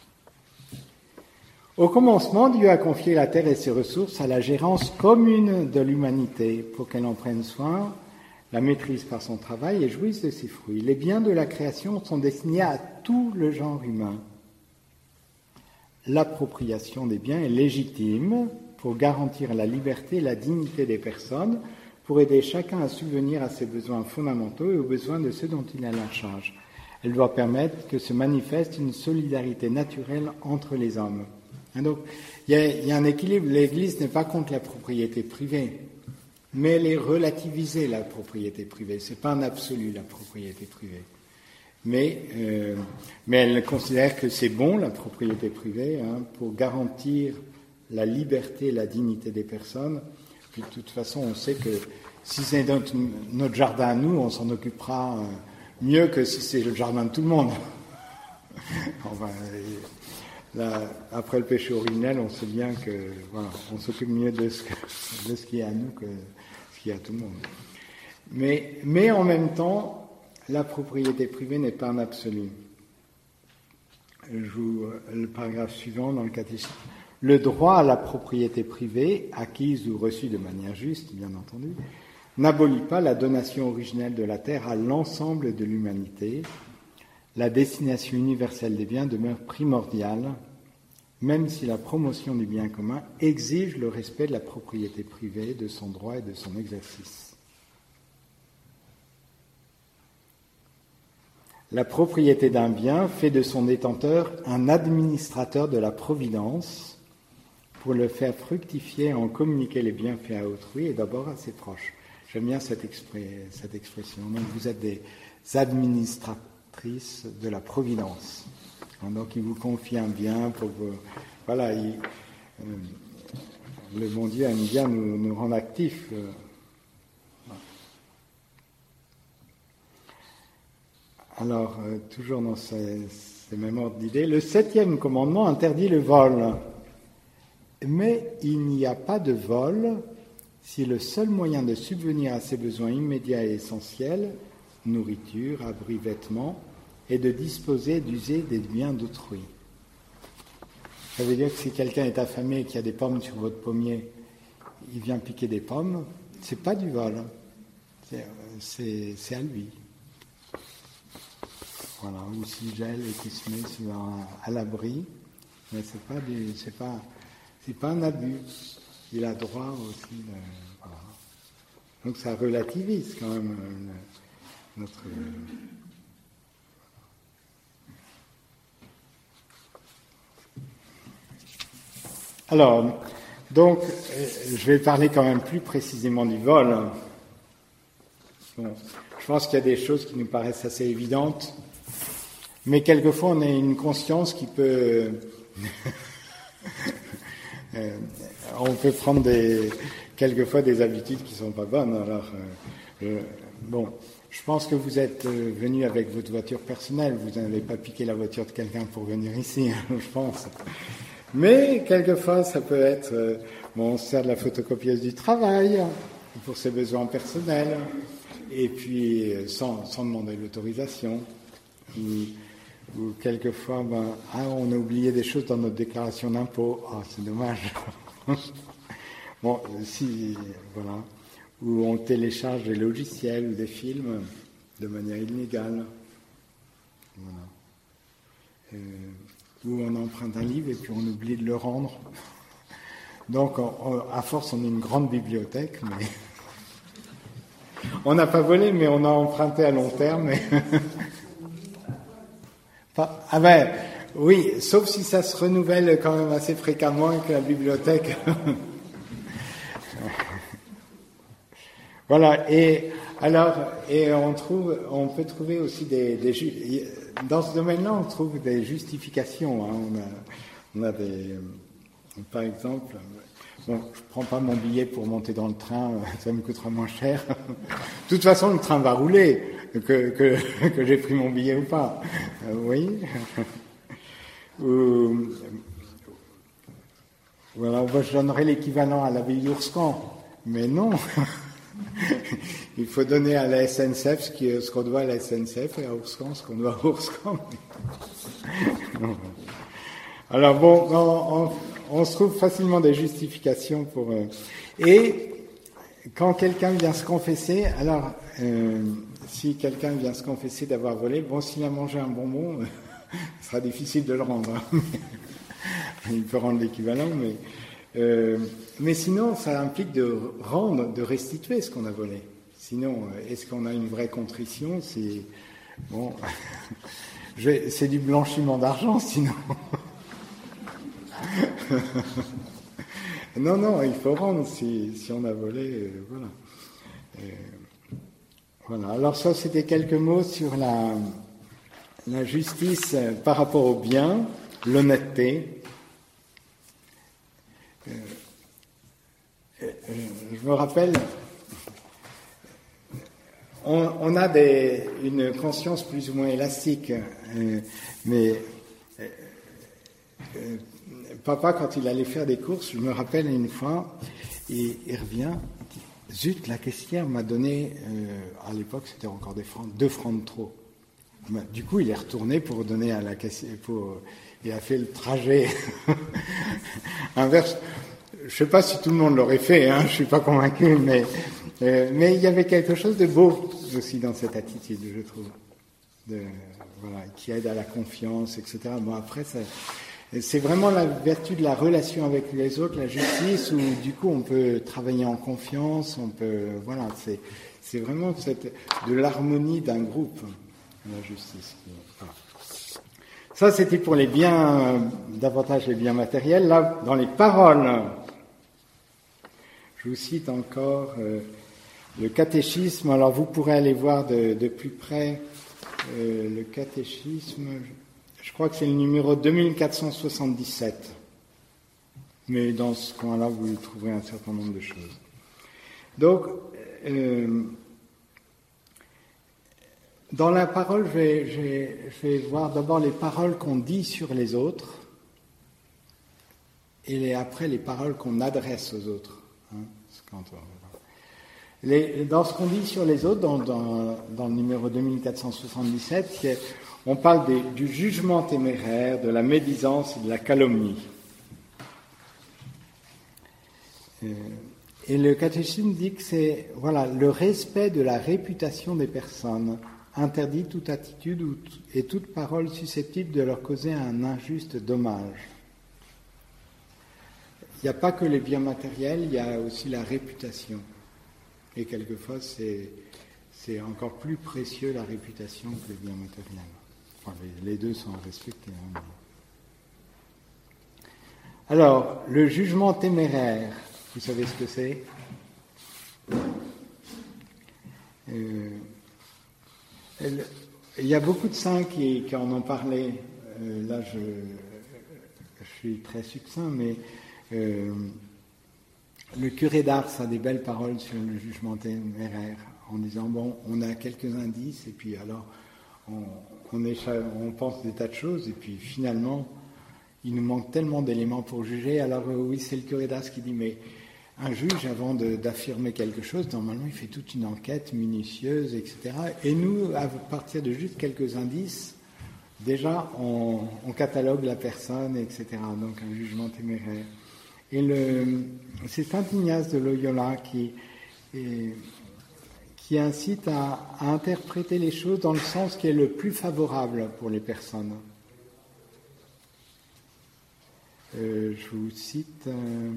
au commencement, Dieu a confié la terre et ses ressources à la gérance commune de l'humanité pour qu'elle en prenne soin, la maîtrise par son travail et jouisse de ses fruits. Les biens de la création sont destinés à tout le genre humain. L'appropriation des biens est légitime pour garantir la liberté et la dignité des personnes, pour aider chacun à subvenir à ses besoins fondamentaux et aux besoins de ceux dont il a la charge. Elle doit permettre que se manifeste une solidarité naturelle entre les hommes. Et donc, il y a un équilibre. L'Église n'est pas contre la propriété privée, mais elle est relativisée, la propriété privée. C'est pas un absolu, la propriété privée. Mais elle considère que c'est bon, la propriété privée, pour garantir la liberté et la dignité des personnes. Puis, de toute façon, on sait que si c'est notre jardin à nous, on s'en occupera mieux que si c'est le jardin de tout le monde. Enfin, là, après le péché originel, on sait bien que voilà, on s'occupe mieux de ce qui est à nous que ce pied à tout le monde. Mais en même temps, la propriété privée n'est pas un absolu. Je joue le paragraphe suivant dans le catéchisme. Le droit à la propriété privée, acquise ou reçue de manière juste, bien entendu, n'abolit pas la donation originelle de la terre à l'ensemble de l'humanité. La destination universelle des biens demeure primordiale, même si la promotion du bien commun exige le respect de la propriété privée, de son droit et de son exercice. La propriété d'un bien fait de son détenteur un administrateur de la providence pour le faire fructifier et en communiquer les bienfaits à autrui et d'abord à ses proches. J'aime bien cette expression. Donc vous êtes des administratrices de la providence. Donc il vous confie un bien pour vous... Voilà, le bon Dieu aime bien nous rendre actifs. Alors, toujours dans ces mêmes ordres d'idées, le 7e commandement interdit le vol. Mais il n'y a pas de vol si le seul moyen de subvenir à ses besoins immédiats et essentiels, nourriture, abri, vêtements, est de disposer, d'user des biens d'autrui. Ça veut dire que si quelqu'un est affamé et qu'il y a des pommes sur votre pommier, il vient piquer des pommes, c'est pas du vol, c'est à lui. Voilà, ou s'il gèle et qu'il se met à l'abri, mais c'est pas un abus. Il a droit aussi. Voilà. Donc ça relativise quand même notre. Alors, donc, je vais parler quand même plus précisément du vol. Bon, je pense qu'il y a des choses qui nous paraissent assez évidentes, mais quelquefois on a une conscience qui peut... on peut prendre quelquefois des habitudes qui ne sont pas bonnes. Alors, bon, je pense que vous êtes venu avec votre voiture personnelle, vous n'avez pas piqué la voiture de quelqu'un pour venir ici, je pense. Mais quelquefois, ça peut être, on se sert de la photocopieuse du travail pour ses besoins personnels, et puis sans demander l'autorisation. Ou quelquefois, on a oublié des choses dans notre déclaration d'impôt. Ah, c'est dommage. Bon, si, voilà. Ou on télécharge des logiciels ou des films de manière illégale. Voilà. Ou on emprunte un livre et puis on oublie de le rendre. Donc, à force, on a une grande bibliothèque, mais on n'a pas volé, mais on a emprunté à long terme. Ah ben, oui, sauf si ça se renouvelle quand même assez fréquemment et que la bibliothèque... Voilà, et on peut trouver aussi dans ce domaine-là, on trouve des justifications. Hein. On a par exemple, bon, je prends pas mon billet pour monter dans le train, ça me coûtera moins cher. De toute façon, le train va rouler, que j'ai pris mon billet ou pas. Oui. Voilà, je donnerais l'équivalent à l'abbaye d'Ourscan, mais non. Il faut donner à la SNCF ce qu'on doit à la SNCF et à Ourscan ce qu'on doit à Ourscan. Alors bon, on se trouve facilement des justifications pour... Et quand quelqu'un vient se confesser, alors si quelqu'un vient se confesser d'avoir volé, bon, s'il a mangé un bonbon, ce sera difficile de le rendre. Hein. Il peut rendre l'équivalent, mais sinon, ça implique de restituer ce qu'on a volé. Sinon, est-ce qu'on a une vraie contrition? C'est bon, c'est du blanchiment d'argent, sinon. Non, il faut rendre si on a volé, voilà. Voilà. Alors ça, c'était quelques mots sur la justice par rapport au bien, l'honnêteté. Je me rappelle, on a une conscience plus ou moins élastique, mais papa, quand il allait faire des courses, je me rappelle une fois, il revient, il dit, zut, la caissière m'a donné, à l'époque c'était encore 2 francs de trop. Du coup, il est retourné pour donner à la caissière, il a fait le trajet inverse. Je ne sais pas si tout le monde l'aurait fait, je ne suis pas convaincu, mais il y avait quelque chose de beau aussi dans cette attitude, je trouve, qui aide à la confiance, etc. Bon, après, c'est vraiment la vertu de la relation avec les autres, la justice, où du coup on peut travailler en confiance, c'est vraiment de l'harmonie d'un groupe, la justice. Voilà. Ça, c'était pour les biens, davantage les biens matériels. Là, dans les paroles, je vous cite encore le catéchisme. Alors, vous pourrez aller voir de plus près le catéchisme. Je crois que c'est le numéro 2477. Mais dans ce coin-là, vous y trouverez un certain nombre de choses. Donc, dans la parole, je vais voir d'abord les paroles qu'on dit sur les autres et après les paroles qu'on adresse aux autres. Dans ce qu'on dit sur les autres, dans le numéro 2477, on parle du jugement téméraire, de la médisance et de la calomnie. Et le catéchisme dit que c'est le respect de la réputation des personnes, interdit toute attitude et toute parole susceptible de leur causer un injuste dommage. Il n'y a pas que les biens matériels, il y a aussi la réputation. Et quelquefois, c'est encore plus précieux la réputation que les biens matériels. Enfin, les deux sont respectés. Alors, le jugement téméraire, vous savez ce que c'est ? Il y a beaucoup de saints qui en ont parlé. Là, je suis très succinct, mais le curé d'Ars a des belles paroles sur le jugement téméraire, en disant, on a quelques indices, et puis alors, on pense des tas de choses, et puis finalement, il nous manque tellement d'éléments pour juger. Alors oui, c'est le curé d'Ars qui dit, mais un juge, avant d'affirmer quelque chose, normalement, il fait toute une enquête minutieuse, etc. Et nous, à partir de juste quelques indices, déjà, on catalogue la personne, etc. Donc, un jugement téméraire. Et c'est saint Ignace de Loyola qui incite à interpréter les choses dans le sens qui est le plus favorable pour les personnes. Je vous cite...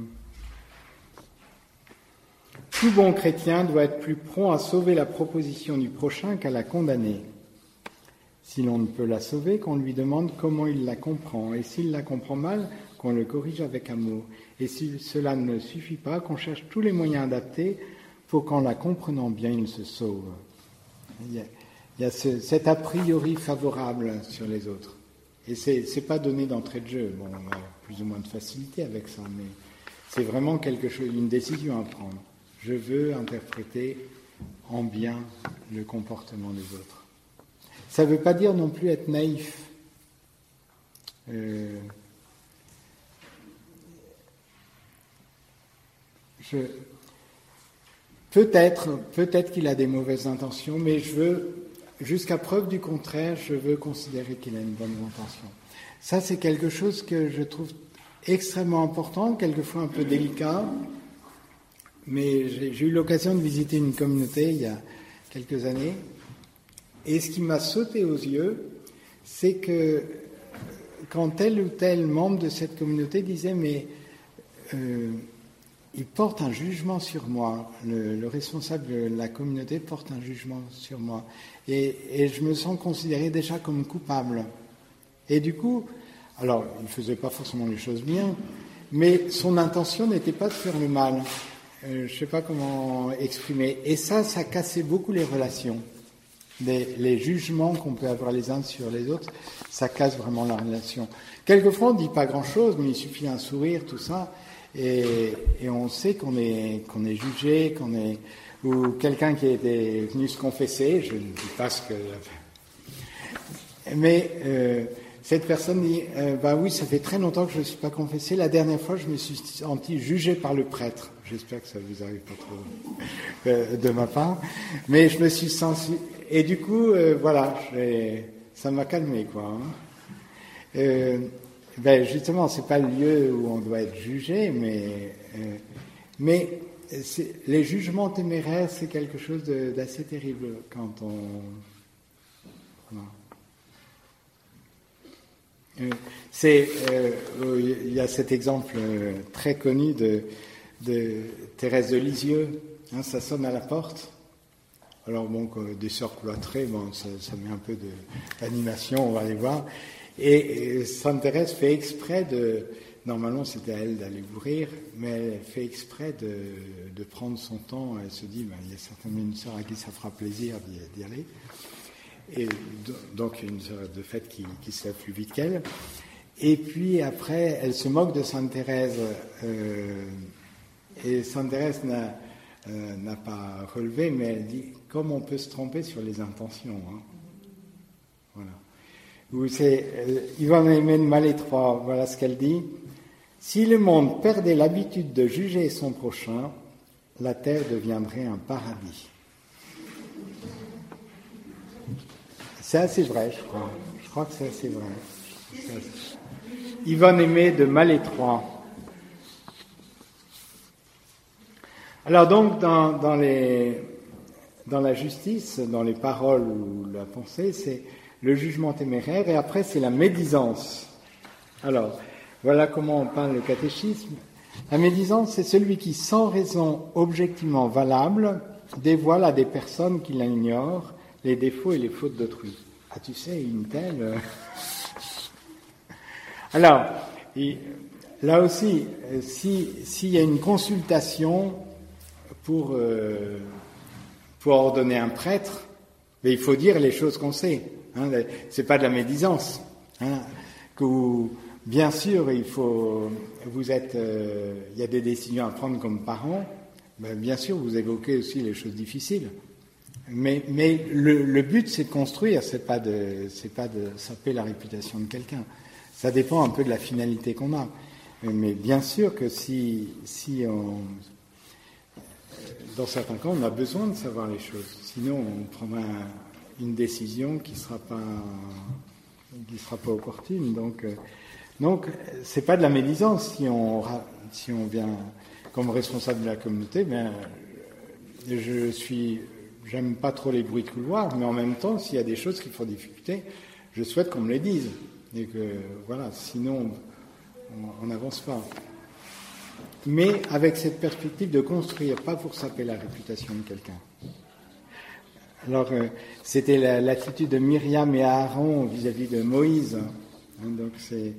Tout bon chrétien doit être plus prompt à sauver la proposition du prochain qu'à la condamner. Si l'on ne peut la sauver, qu'on lui demande comment il la comprend, et s'il la comprend mal, qu'on le corrige avec amour. Et si cela ne suffit pas, qu'on cherche tous les moyens adaptés pour qu'en la comprenant bien, il se sauve. Il y a cet a priori favorable sur les autres. Et c'est pas donné d'entrée de jeu. Bon, on a plus ou moins de facilité avec ça, mais c'est vraiment quelque chose, une décision à prendre. Je veux interpréter en bien le comportement des autres. Ça ne veut pas dire non plus être naïf. Peut-être qu'il a des mauvaises intentions, mais jusqu'à preuve du contraire, je veux considérer qu'il a une bonne intention. Ça, c'est quelque chose que je trouve extrêmement important, quelquefois un peu délicat. Mais j'ai eu l'occasion de visiter une communauté il y a quelques années, et ce qui m'a sauté aux yeux, c'est que quand tel ou tel membre de cette communauté disait « mais il porte un jugement sur moi, le responsable de la communauté porte un jugement sur moi, et je me sens considéré déjà comme coupable. » Et du coup, alors il ne faisait pas forcément les choses bien, mais son intention n'était pas de faire le mal. Je ne sais pas comment exprimer. Et ça cassait beaucoup les relations. Les jugements qu'on peut avoir les uns sur les autres, ça casse vraiment la relation. Quelquefois, on ne dit pas grand-chose, mais il suffit d'un sourire, tout ça, et on sait qu'on est jugé, ou quelqu'un qui était venu se confesser, je ne dis pas ce que... Mais cette personne dit, bah oui, ça fait très longtemps que je ne suis pas confessé. La dernière fois, je me suis senti jugé par le prêtre. J'espère que ça vous arrive pas trop de ma part. Mais je me suis senti... Et du coup, voilà, ça m'a calmé, quoi. Hein. Ben justement, c'est pas le lieu où on doit être jugé, mais les jugements téméraires, c'est quelque chose d'assez terrible quand on... Voilà. Il y a cet exemple très connu de Thérèse de Lisieux, hein, ça sonne à la porte. Alors bon, des sœurs cloîtrées, bon, ça met un peu d'animation, on va aller voir. Et Sainte Thérèse fait exprès normalement c'était à elle d'aller ouvrir, mais elle fait exprès de prendre son temps. Elle se dit, ben, il y a certainement une sœur à qui ça fera plaisir d'y aller. Et donc une sœur de fait qui se lève plus vite qu'elle. Et puis après, elle se moque de Sainte Thérèse. Et Sainte Thérèse n'a pas relevé, mais elle dit, comme on peut se tromper sur les intentions. Hein. Voilà. Ou c'est Yvonne Aimée de Malétroit, voilà ce qu'elle dit. Si le monde perdait l'habitude de juger son prochain, la terre deviendrait un paradis. C'est assez vrai, je crois. Je crois que c'est assez vrai. Yvonne Aimée de Malétroit. Alors donc, dans la justice, dans les paroles ou la pensée, c'est le jugement téméraire, et après c'est la médisance. Alors, voilà comment on parle le catéchisme. La médisance, c'est celui qui, sans raison objectivement valable, dévoile à des personnes qui l'ignorent les défauts et les fautes d'autrui. Ah, tu sais, une telle... Alors, là aussi, s'il y a une consultation pour ordonner un prêtre, mais il faut dire les choses qu'on sait. Hein, c'est pas de la médisance. Hein, bien sûr, il y a des décisions à prendre comme parent. Ben, bien sûr, vous évoquez aussi les choses difficiles. Mais le but, c'est de construire, c'est pas de saper la réputation de quelqu'un. Ça dépend un peu de la finalité qu'on a. Mais bien sûr que dans certains cas, on a besoin de savoir les choses. Sinon, on prendra une décision qui sera pas opportune. Donc, c'est pas de la médisance si on vient comme responsable de la communauté. Ben, j'aime pas trop les bruits de couloir, mais en même temps, s'il y a des choses qui font difficulté, je souhaite qu'on me les dise. Et que, voilà, sinon, on n'avance pas. Mais avec cette perspective de construire, pas pour saper la réputation de quelqu'un. Alors, c'était l'attitude de Myriam et Aaron vis-à-vis de Moïse. Hein, donc, c'est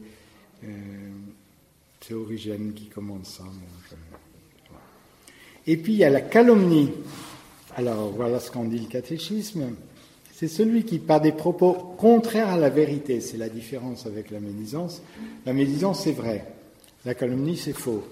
Origène qui commande ça. Voilà. Et puis, il y a la calomnie. Alors, voilà ce qu'en dit le catéchisme. C'est celui qui, par des propos contraires à la vérité, c'est la différence avec la médisance. La médisance, c'est vrai. La calomnie, c'est faux.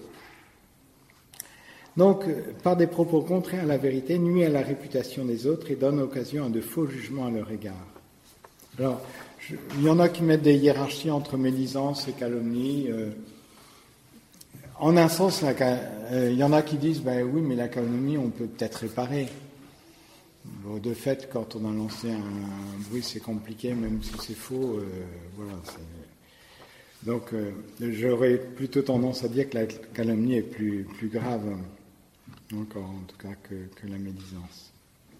Donc, par des propos contraires à la vérité, nuit à la réputation des autres et donne occasion à de faux jugements à leur égard. Alors, il y en a qui mettent des hiérarchies entre médisance et calomnie. En un sens, il y en a qui disent, ben oui, mais la calomnie, on peut peut-être réparer. Bon, de fait, quand on a lancé un bruit, c'est compliqué, même si c'est faux. Voilà. Donc, j'aurais plutôt tendance à dire que la calomnie est plus grave, encore en tout cas, que la médisance.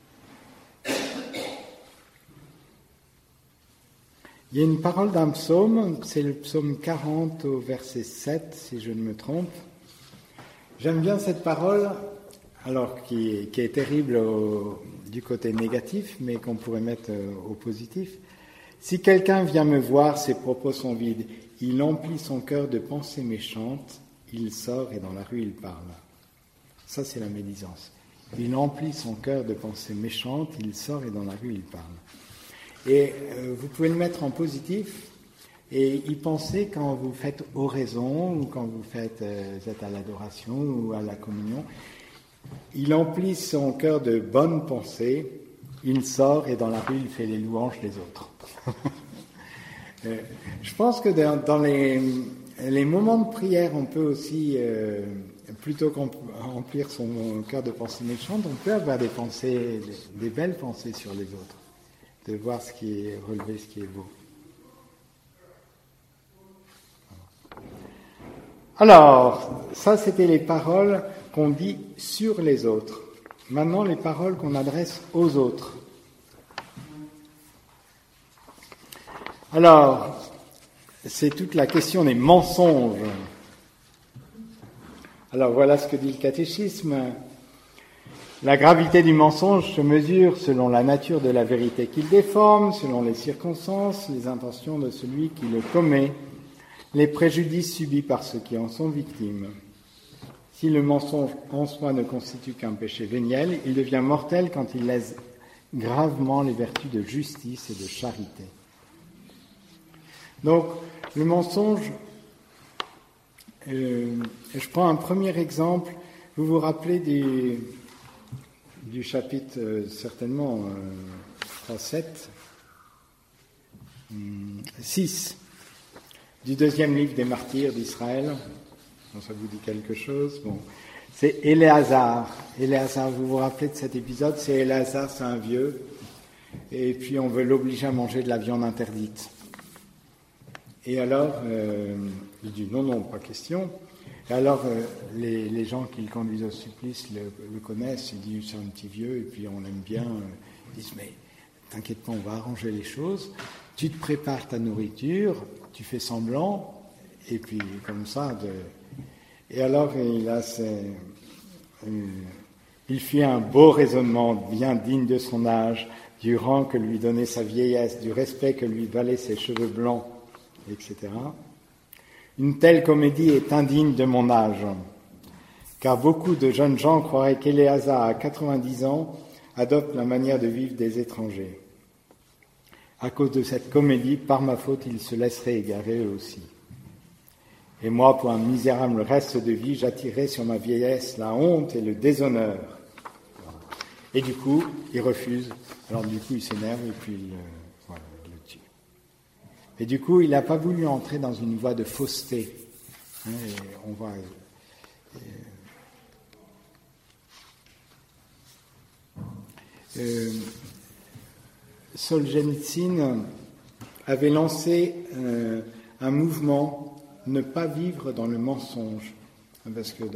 Il y a une parole d'un psaume, c'est le psaume 40 au verset 7, si je ne me trompe. J'aime bien cette parole, alors qui est terrible du côté négatif, mais qu'on pourrait mettre au positif. Si quelqu'un vient me voir, ses propos sont vides. Il emplit son cœur de pensées méchantes, il sort et dans la rue il parle. Ça, c'est la médisance. Il emplit son cœur de pensées méchantes, il sort et dans la rue il parle. Et vous pouvez le mettre en positif et y penser quand vous faites oraison ou quand vous êtes à l'adoration ou à la communion. Il emplit son cœur de bonnes pensées, il sort et dans la rue il fait les louanges des autres. Je pense que dans les moments de prière, on peut aussi, plutôt qu'en remplir son cœur de pensées méchantes, on peut avoir des pensées, des belles pensées sur les autres, de voir ce qui est relevé, ce qui est beau. Alors, ça c'était les paroles qu'on dit sur les autres. Maintenant, les paroles qu'on adresse aux autres. Alors, c'est toute la question des mensonges. Alors voilà ce que dit le catéchisme. La gravité du mensonge se mesure selon la nature de la vérité qu'il déforme, selon les circonstances, les intentions de celui qui le commet, les préjudices subis par ceux qui en sont victimes. Si le mensonge en soi ne constitue qu'un péché véniel, il devient mortel quand il lèse gravement les vertus de justice et de charité. Donc, le mensonge, je prends un premier exemple. Vous vous rappelez du chapitre, certainement, 7, 6, du deuxième livre des martyrs d'Israël. Bon, ça vous dit quelque chose? Bon. C'est Éléazar. Éléazar, vous vous rappelez de cet épisode? C'est Éléazar, c'est un vieux. Et puis on veut l'obliger à manger de la viande interdite. Et alors, il dit non, pas question. Et alors, les gens qui le conduisent au supplice le connaissent. Ils disent c'est un petit vieux et puis on l'aime bien. Ils disent mais t'inquiète pas, on va arranger les choses. Tu te prépares ta nourriture, tu fais semblant, et puis comme ça. Et alors, il fit un beau raisonnement bien digne de son âge, du rang que lui donnait sa vieillesse, du respect que lui valaient ses cheveux blancs, etc. Une telle comédie est indigne de mon âge, car beaucoup de jeunes gens croiraient qu'Éléazar, à 90 ans, adopte la manière de vivre des étrangers. À cause de cette comédie, par ma faute, ils se laisseraient égarer eux aussi. Et moi, pour un misérable reste de vie, j'attirerai sur ma vieillesse la honte et le déshonneur. Et du coup, il refuse. Alors du coup, il s'énerve et puis il le tue. Et du coup, il n'a pas voulu entrer dans une voie de fausseté. Et on voit... Solzhenitsyn avait lancé un mouvement ne pas vivre dans le mensonge, parce que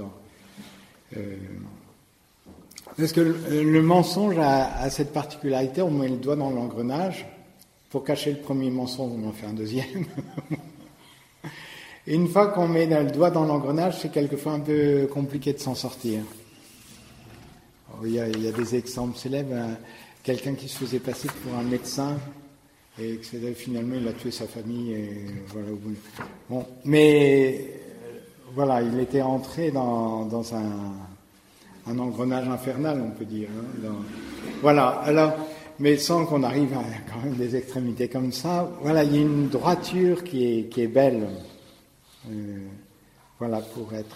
le mensonge a cette particularité, on met le doigt dans l'engrenage, pour cacher le premier mensonge, on en fait un deuxième. Et une fois qu'on met le doigt dans l'engrenage, c'est quelquefois un peu compliqué de s'en sortir. Alors, il y a des exemples célèbres, quelqu'un qui se faisait passer pour un médecin, et que finalement il a tué sa famille, et voilà. Bon, mais voilà, il était entré dans un engrenage infernal, on peut dire. Voilà, alors, mais sans qu'on arrive à quand même des extrémités comme ça, voilà, il y a une droiture qui est belle, voilà, pour être...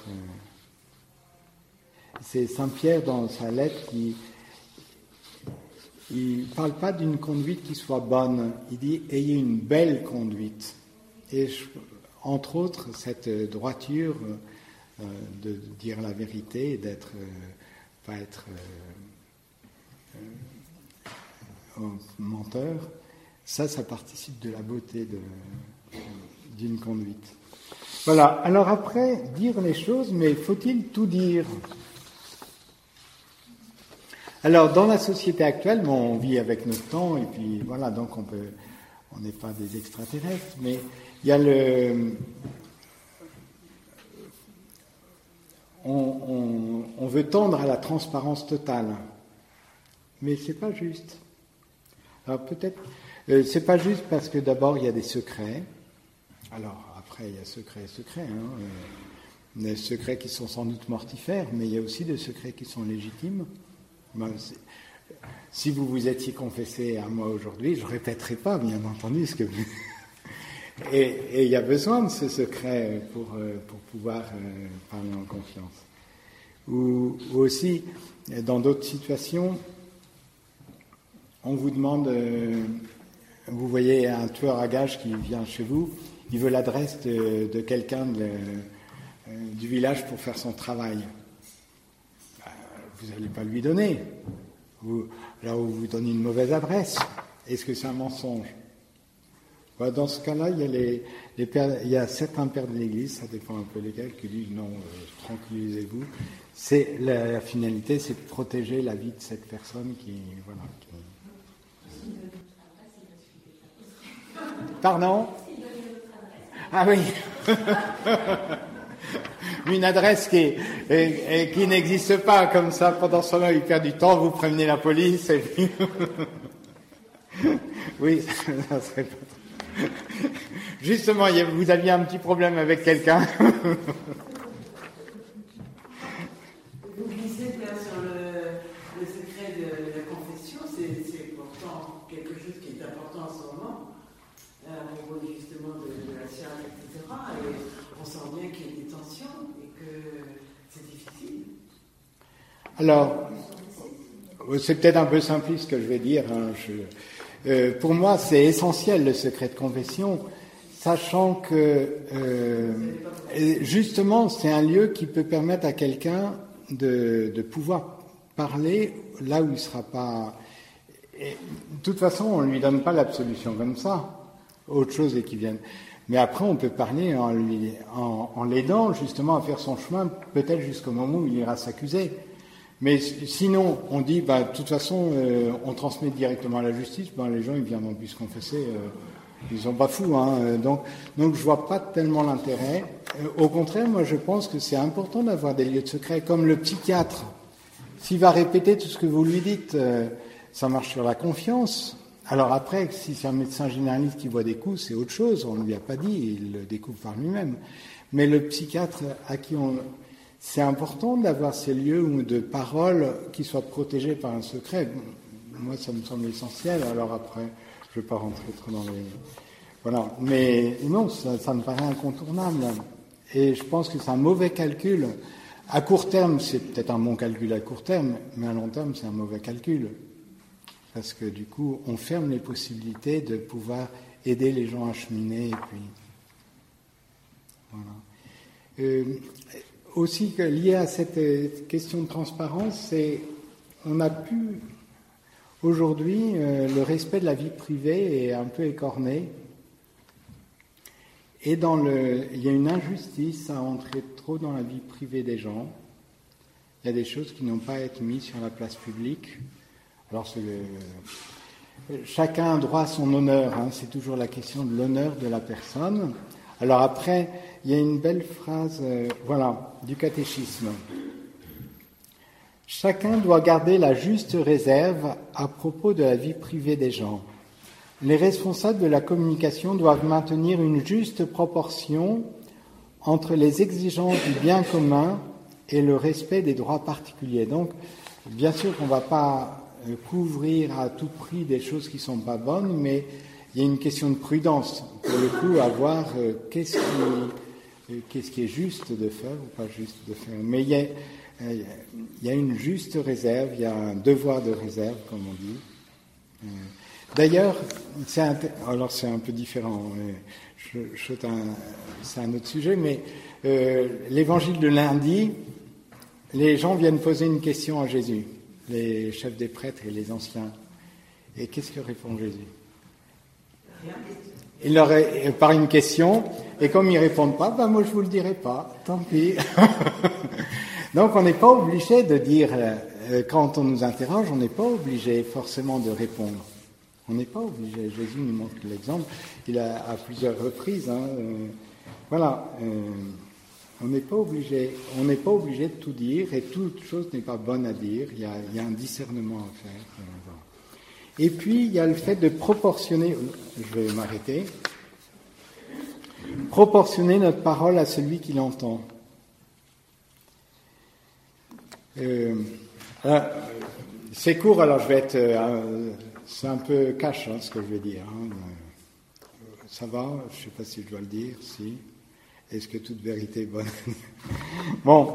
c'est Saint Pierre dans sa lettre qui... Il ne parle pas d'une conduite qui soit bonne, il dit « ayez une belle conduite ». Et entre autres, cette droiture de dire la vérité et d'être, pas être menteur, ça participe de la beauté d'une conduite. Voilà, alors après, dire les choses, mais faut-il tout dire ? Alors, dans la société actuelle, bon, on vit avec notre temps, et puis voilà, donc on n'est pas des extraterrestres, mais il y a on veut tendre à la transparence totale, mais c'est pas juste. Alors peut-être, c'est pas juste parce que d'abord il y a des secrets. Alors après il y a secrets, des secrets qui sont sans doute mortifères, mais il y a aussi des secrets qui sont légitimes. Si vous vous étiez confessé à moi aujourd'hui, je ne répéterai pas, bien entendu, ce que vous... Et il y a besoin de ce secret pour pouvoir parler en confiance. Ou aussi, dans d'autres situations, on vous demande vous voyez un tueur à gages qui vient chez vous, il veut l'adresse de quelqu'un du village pour faire son travail. Vous n'allez pas lui donner. Là où vous donnez une mauvaise adresse, est-ce que c'est un mensonge? Dans ce cas-là, il y a certains pères de l'Église, ça dépend un peu lesquels, qui disent non, tranquillisez-vous. La finalité, c'est de protéger la vie de cette personne qui. Pardon? Ah oui. Une adresse qui n'existe pas, comme ça, pendant ce temps-là, il perd du temps, vous prévenez la police, et puis... Oui, ça serait pas trop... Justement, vous aviez un petit problème avec quelqu'un. Vous glissez bien sur le secret de la confession, c'est pourtant quelque chose qui est important en ce moment, à propos justement de la science, etc. Et on sent bien qu'il y a des tensions et que c'est difficile. Alors, c'est peut-être un peu simpliste ce que je vais dire. Pour moi, c'est essentiel le secret de confession, sachant que justement, c'est un lieu qui peut permettre à quelqu'un de pouvoir parler là où il ne sera pas... Et, de toute façon, on ne lui donne pas l'absolution comme ça. Autre chose est qu'il vienne. Mais après, on peut parler en l'aidant justement à faire son chemin, peut-être jusqu'au moment où il ira s'accuser. Mais sinon, on dit, de toute façon, on transmet directement à la justice, les gens, ils viendront plus se confesser, ils sont pas fous, hein. Donc, je vois pas tellement l'intérêt. Au contraire, moi, je pense que c'est important d'avoir des lieux de secret, comme le psychiatre. S'il va répéter tout ce que vous lui dites, ça marche sur la confiance. Alors après, si c'est un médecin généraliste qui voit des coups, c'est autre chose, on ne lui a pas dit, il le découvre par lui-même. Mais le psychiatre à qui c'est important d'avoir ces lieux de parole qui soient protégés par un secret. Moi, ça me semble essentiel. Alors après, je ne vais pas rentrer trop dans les... Voilà. Mais non, ça me paraît incontournable. Et je pense que c'est un mauvais calcul. À court terme, c'est peut-être un bon calcul à court terme, mais à long terme, c'est un mauvais calcul. Parce que du coup, on ferme les possibilités de pouvoir aider les gens à cheminer. Et puis, voilà. Aussi, lié à cette question de transparence, on a pu, aujourd'hui, le respect de la vie privée est un peu écorné. Et il y a une injustice à entrer trop dans la vie privée des gens. Il y a des choses qui n'ont pas à être mises sur la place publique. Alors, chacun a droit à son honneur, c'est toujours la question de l'honneur de la personne. Alors après, il y a une belle phrase, du catéchisme. Chacun doit garder la juste réserve à propos de la vie privée des gens. Les responsables de la communication doivent maintenir une juste proportion entre les exigences du bien commun et le respect des droits particuliers. Donc, bien sûr qu'on ne va pas couvrir à tout prix des choses qui ne sont pas bonnes, mais il y a une question de prudence, pour le coup, à voir qu'est-ce qui est juste de faire ou pas juste de faire. Mais il y a une juste réserve, il y a un devoir de réserve, comme on dit. D'ailleurs, c'est un peu différent, c'est un autre sujet, mais l'évangile de lundi, les gens viennent poser une question à Jésus, les chefs des prêtres et les anciens. Et qu'est-ce que répond Jésus? Il leur par une question, et comme ils répondent pas, moi je vous le dirai pas, tant pis. Donc on n'est pas obligé de dire, quand on nous interroge, on n'est pas obligé forcément de répondre. On n'est pas obligé. Jésus nous montre l'exemple. Il a à plusieurs reprises. On n'est pas obligé. On n'est pas obligé de tout dire, et toute chose n'est pas bonne à dire. Il y a un discernement à faire. Et puis il y a le fait de proportionner. Je vais m'arrêter. Proportionner notre parole à celui qui l'entend. C'est court, alors je vais être... c'est un peu cash ce que je vais dire. Ça va? Je ne sais pas si je dois le dire. Si. Est-ce que toute vérité est bonne? Bon.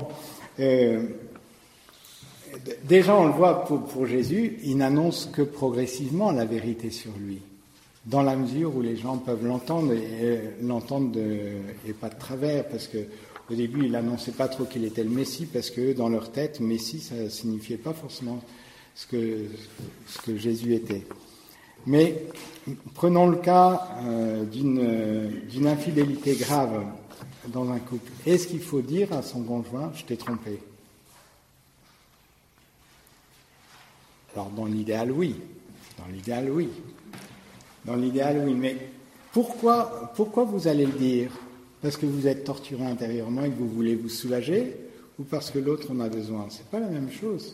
Déjà, on le voit pour Jésus, il n'annonce que progressivement la vérité sur lui. dans la mesure où les gens peuvent l'entendre et pas de travers, parce que au début, il annonçait pas trop qu'il était le Messie, parce que dans leur tête, Messie, ça signifiait pas forcément ce que Jésus était. Mais prenons le cas d'une infidélité grave dans un couple. Est-ce qu'il faut dire à son conjoint, je t'ai trompé? Alors, dans l'idéal, oui. Mais pourquoi vous allez le dire? Parce que vous êtes torturé intérieurement et que vous voulez vous soulager, ou parce que l'autre en a besoin? C'est pas la même chose.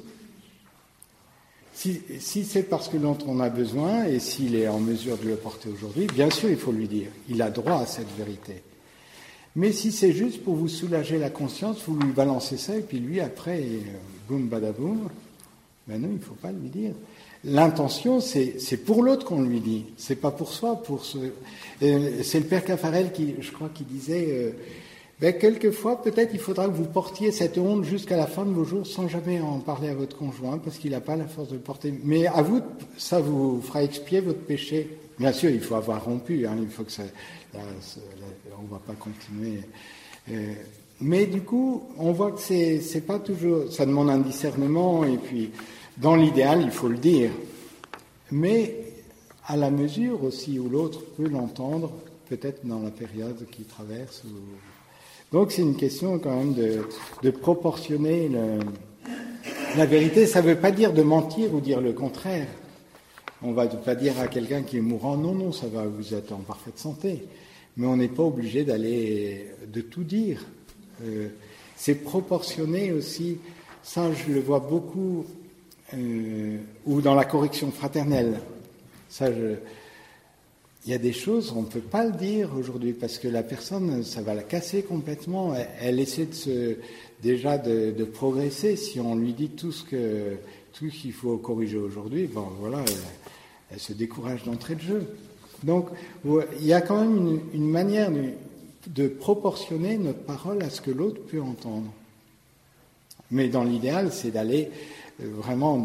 Si c'est parce que l'autre en a besoin, et s'il est en mesure de le porter aujourd'hui, bien sûr, il faut lui dire. Il a droit à cette vérité. Mais si c'est juste pour vous soulager la conscience, vous lui balancez ça, et puis lui, après, boum, badaboum, ben non, il ne faut pas lui dire. L'intention, c'est pour l'autre qu'on lui dit, c'est pas pour soi. C'est le père Caffarel qui disait, quelquefois, peut-être il faudra que vous portiez cette honte jusqu'à la fin de vos jours sans jamais en parler à votre conjoint, parce qu'il n'a pas la force de le porter. Mais à vous, ça vous fera expier votre péché. Bien sûr, il faut avoir rompu, il faut que ça... on ne va pas continuer. Mais du coup, on voit que c'est pas toujours... Ça demande un discernement, et puis, dans l'idéal, il faut le dire. Mais à la mesure aussi où l'autre peut l'entendre, peut-être dans la période qu'il traverse. Donc c'est une question quand même de proportionner la vérité. Ça ne veut pas dire de mentir ou dire le contraire. On ne va pas dire à quelqu'un qui est mourant, non, ça va, vous êtes en parfaite santé. Mais on n'est pas obligé de tout dire. C'est proportionné aussi. Ça, je le vois beaucoup, ou dans la correction fraternelle. Ça, il y a des choses, on ne peut pas le dire aujourd'hui, parce que la personne, ça va la casser complètement. Elle essaie de progresser. Si on lui dit tout ce qu'il faut corriger aujourd'hui, elle se décourage d'entrée de jeu. Donc, il y a quand même une manière de proportionner notre parole à ce que l'autre peut entendre. Mais dans l'idéal, c'est d'aller vraiment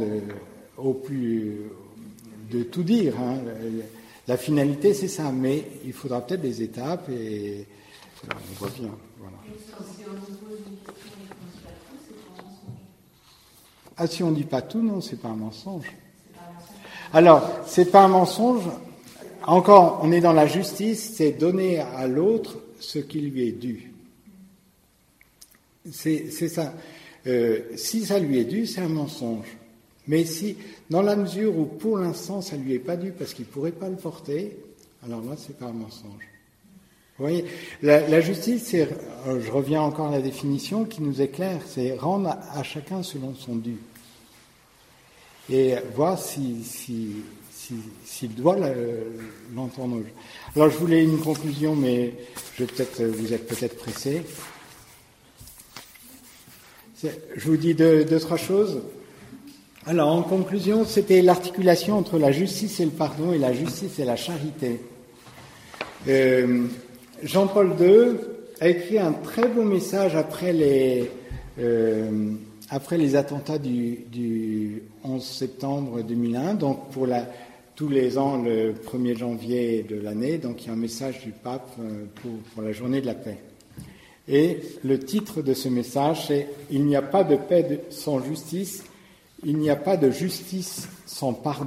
de tout dire. La finalité, c'est ça, mais il faudra peut-être des étapes et on voit bien. Voilà. Ah, si on ne dit pas tout, non, c'est pas un mensonge. Alors, c'est pas un mensonge. Encore, on est dans la justice, c'est donner à l'autre ce qui lui est dû. C'est ça. Si ça lui est dû, c'est un mensonge. Mais si, dans la mesure où pour l'instant ça lui est pas dû parce qu'il pourrait pas le porter, alors là c'est pas un mensonge. Vous voyez, la justice, c'est, je reviens encore à la définition qui nous est claire, c'est rendre à chacun selon son dû. Et voir s'il doit l'entendre. Alors je voulais une conclusion, mais vous êtes peut-être pressé. Je vous dis deux, trois choses. Alors, en conclusion, c'était l'articulation entre la justice et le pardon et la justice et la charité. Jean-Paul II a écrit un très beau message après les attentats du 11 septembre 2001, donc tous les ans, le 1er janvier de l'année, donc il y a un message du pape pour la journée de la paix. Et le titre de ce message, c'est « Il n'y a pas de paix sans justice, il n'y a pas de justice sans pardon ».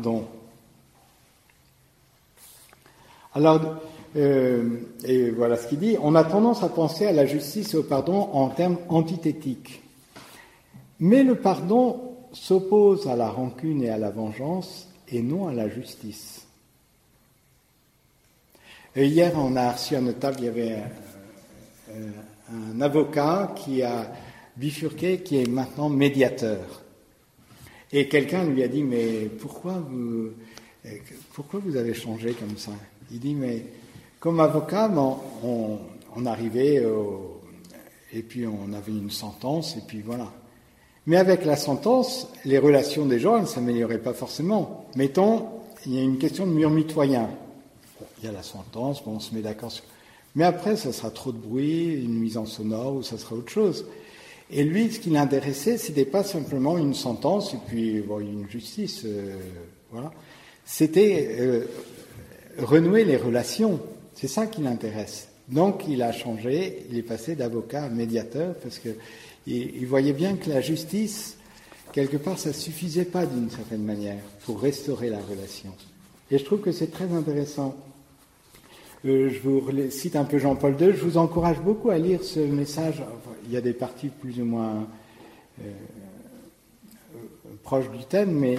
Alors, et voilà ce qu'il dit, on a tendance à penser à la justice et au pardon en termes antithétiques. Mais le pardon s'oppose à la rancune et à la vengeance et non à la justice. Et hier, on a reçu à notre table, il y avait un avocat qui a bifurqué, qui est maintenant médiateur. Et quelqu'un lui a dit, mais pourquoi vous avez changé comme ça? Il dit, mais comme avocat, on arrivait, et puis on avait une sentence, et puis voilà. Mais avec la sentence, les relations des gens ne s'amélioraient pas forcément. Mettons, il y a une question de mur mitoyen. Il y a la sentence, on se met d'accord sur... Mais après, ça sera trop de bruit, une nuisance sonore, ou ça sera autre chose. Et lui, ce qui l'intéressait, c'était pas simplement une sentence et puis une justice, voilà. C'était renouer les relations. C'est ça qui l'intéresse. Donc il a changé, il est passé d'avocat à médiateur parce que il voyait bien que la justice, quelque part, ça suffisait pas d'une certaine manière pour restaurer la relation. Et je trouve que c'est très intéressant. Je vous cite un peu Jean-Paul II. Je vous encourage beaucoup à lire ce message. Enfin, il y a des parties plus ou moins proches du thème, mais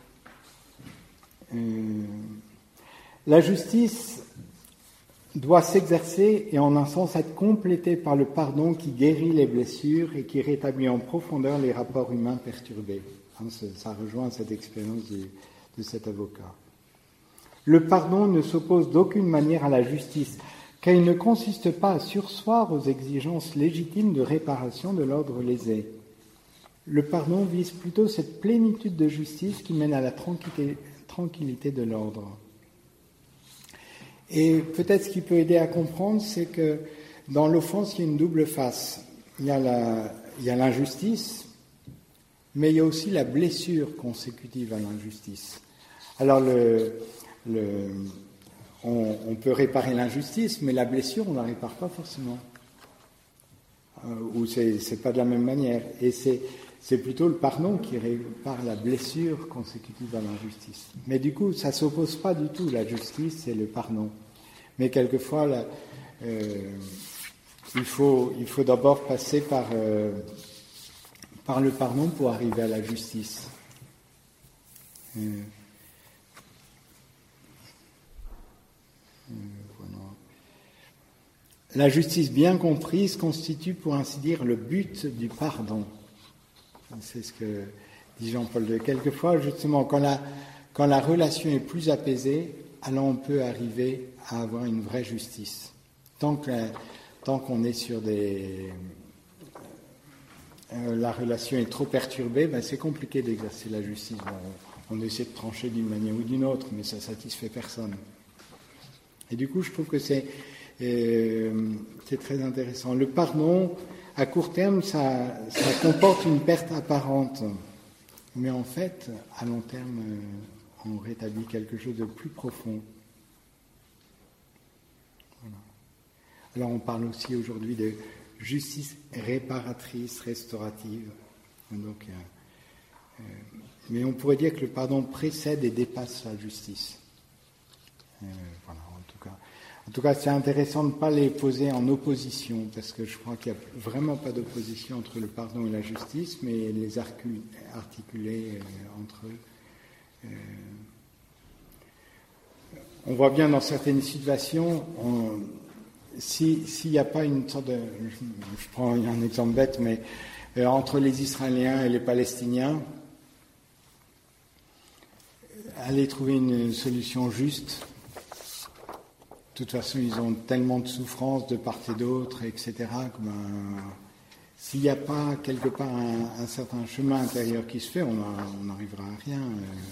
la justice doit s'exercer et en un sens être complétée par le pardon qui guérit les blessures et qui rétablit en profondeur les rapports humains perturbés. Ça rejoint cette expérience de cet avocat. Le pardon ne s'oppose d'aucune manière à la justice, car il ne consiste pas à surseoir aux exigences légitimes de réparation de l'ordre lésé. Le pardon vise plutôt cette plénitude de justice qui mène à la tranquillité de l'ordre. Et peut-être ce qui peut aider à comprendre, c'est que dans l'offense, il y a une double face. Il y a l'injustice, mais il y a aussi la blessure consécutive à l'injustice. Alors, on peut réparer l'injustice, mais la blessure, on ne la répare pas forcément. Ou c'est pas de la même manière. Et c'est plutôt le pardon qui répare la blessure consécutive à l'injustice. Mais du coup, ça ne s'oppose pas du tout, la justice et le pardon. Mais quelquefois, il faut d'abord passer par le pardon pour arriver à la justice. Voilà. La justice bien comprise constitue, pour ainsi dire, le but du pardon. C'est ce que dit Jean-Paul II. Quelquefois, justement, quand la relation est plus apaisée, alors on peut arriver à avoir une vraie justice. Tant qu'on est sur la relation est trop perturbée, c'est compliqué d'exercer la justice. On essaie de trancher d'une manière ou d'une autre, mais ça satisfait personne. Et du coup, je trouve que c'est très intéressant. Le pardon, à court terme, ça comporte une perte apparente, mais en fait, à long terme, on rétablit quelque chose de plus profond. Voilà. Alors, on parle aussi aujourd'hui de justice réparatrice, restaurative. Donc, mais on pourrait dire que le pardon précède et dépasse la justice. Voilà, en tout cas, c'est intéressant de ne pas les poser en opposition, parce que je crois qu'il n'y a vraiment pas d'opposition entre le pardon et la justice, mais les articuler entre eux. On voit bien dans certaines situations, s'il n'y a pas une sorte de... Je prends un exemple bête, mais entre les Israéliens et les Palestiniens, aller trouver une solution juste. De toute façon, ils ont tellement de souffrances de part et d'autre, etc. S'il n'y a pas quelque part un certain chemin intérieur qui se fait, on n'arrivera à rien.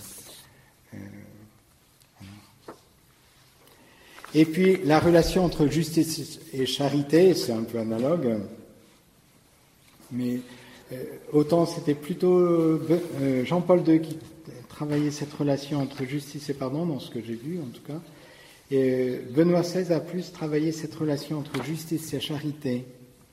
Et puis, la relation entre justice et charité, c'est un peu analogue, mais autant c'était plutôt Jean-Paul II qui travaillait cette relation entre justice et pardon, dans ce que j'ai vu en tout cas, et Benoît XVI a plus travaillé cette relation entre justice et charité.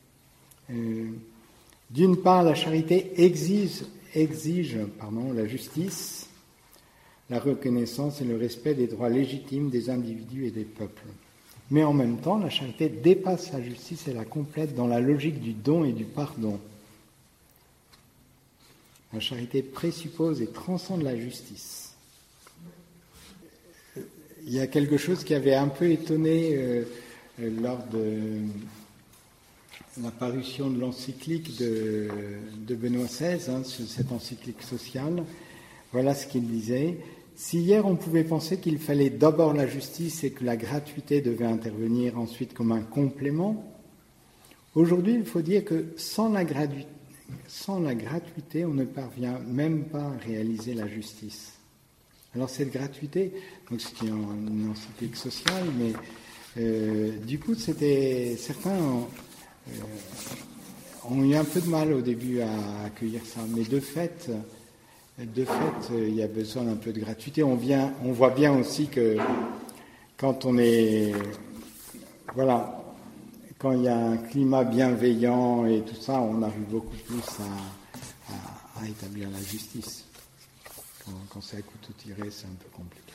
D'une part, la charité exige la justice, la reconnaissance et le respect des droits légitimes des individus et des peuples. Mais en même temps, la charité dépasse la justice et la complète dans la logique du don et du pardon. La charité présuppose et transcende la justice. Il y a quelque chose qui avait un peu étonné lors de la parution de l'encyclique de Benoît XVI, cette encyclique sociale. Voilà ce qu'il disait. Si hier on pouvait penser qu'il fallait d'abord la justice et que la gratuité devait intervenir ensuite comme un complément, aujourd'hui il faut dire que sans la gratuité, on ne parvient même pas à réaliser la justice. Alors cette gratuité, donc c'est une encyclique sociale, mais du coup certains ont eu un peu de mal au début à accueillir ça, mais de fait, il y a besoin d'un peu de gratuité. On voit bien aussi que quand on est, voilà, quand il y a un climat bienveillant et tout ça, on arrive beaucoup plus à établir la justice. Quand c'est à couteau tiré, c'est un peu compliqué.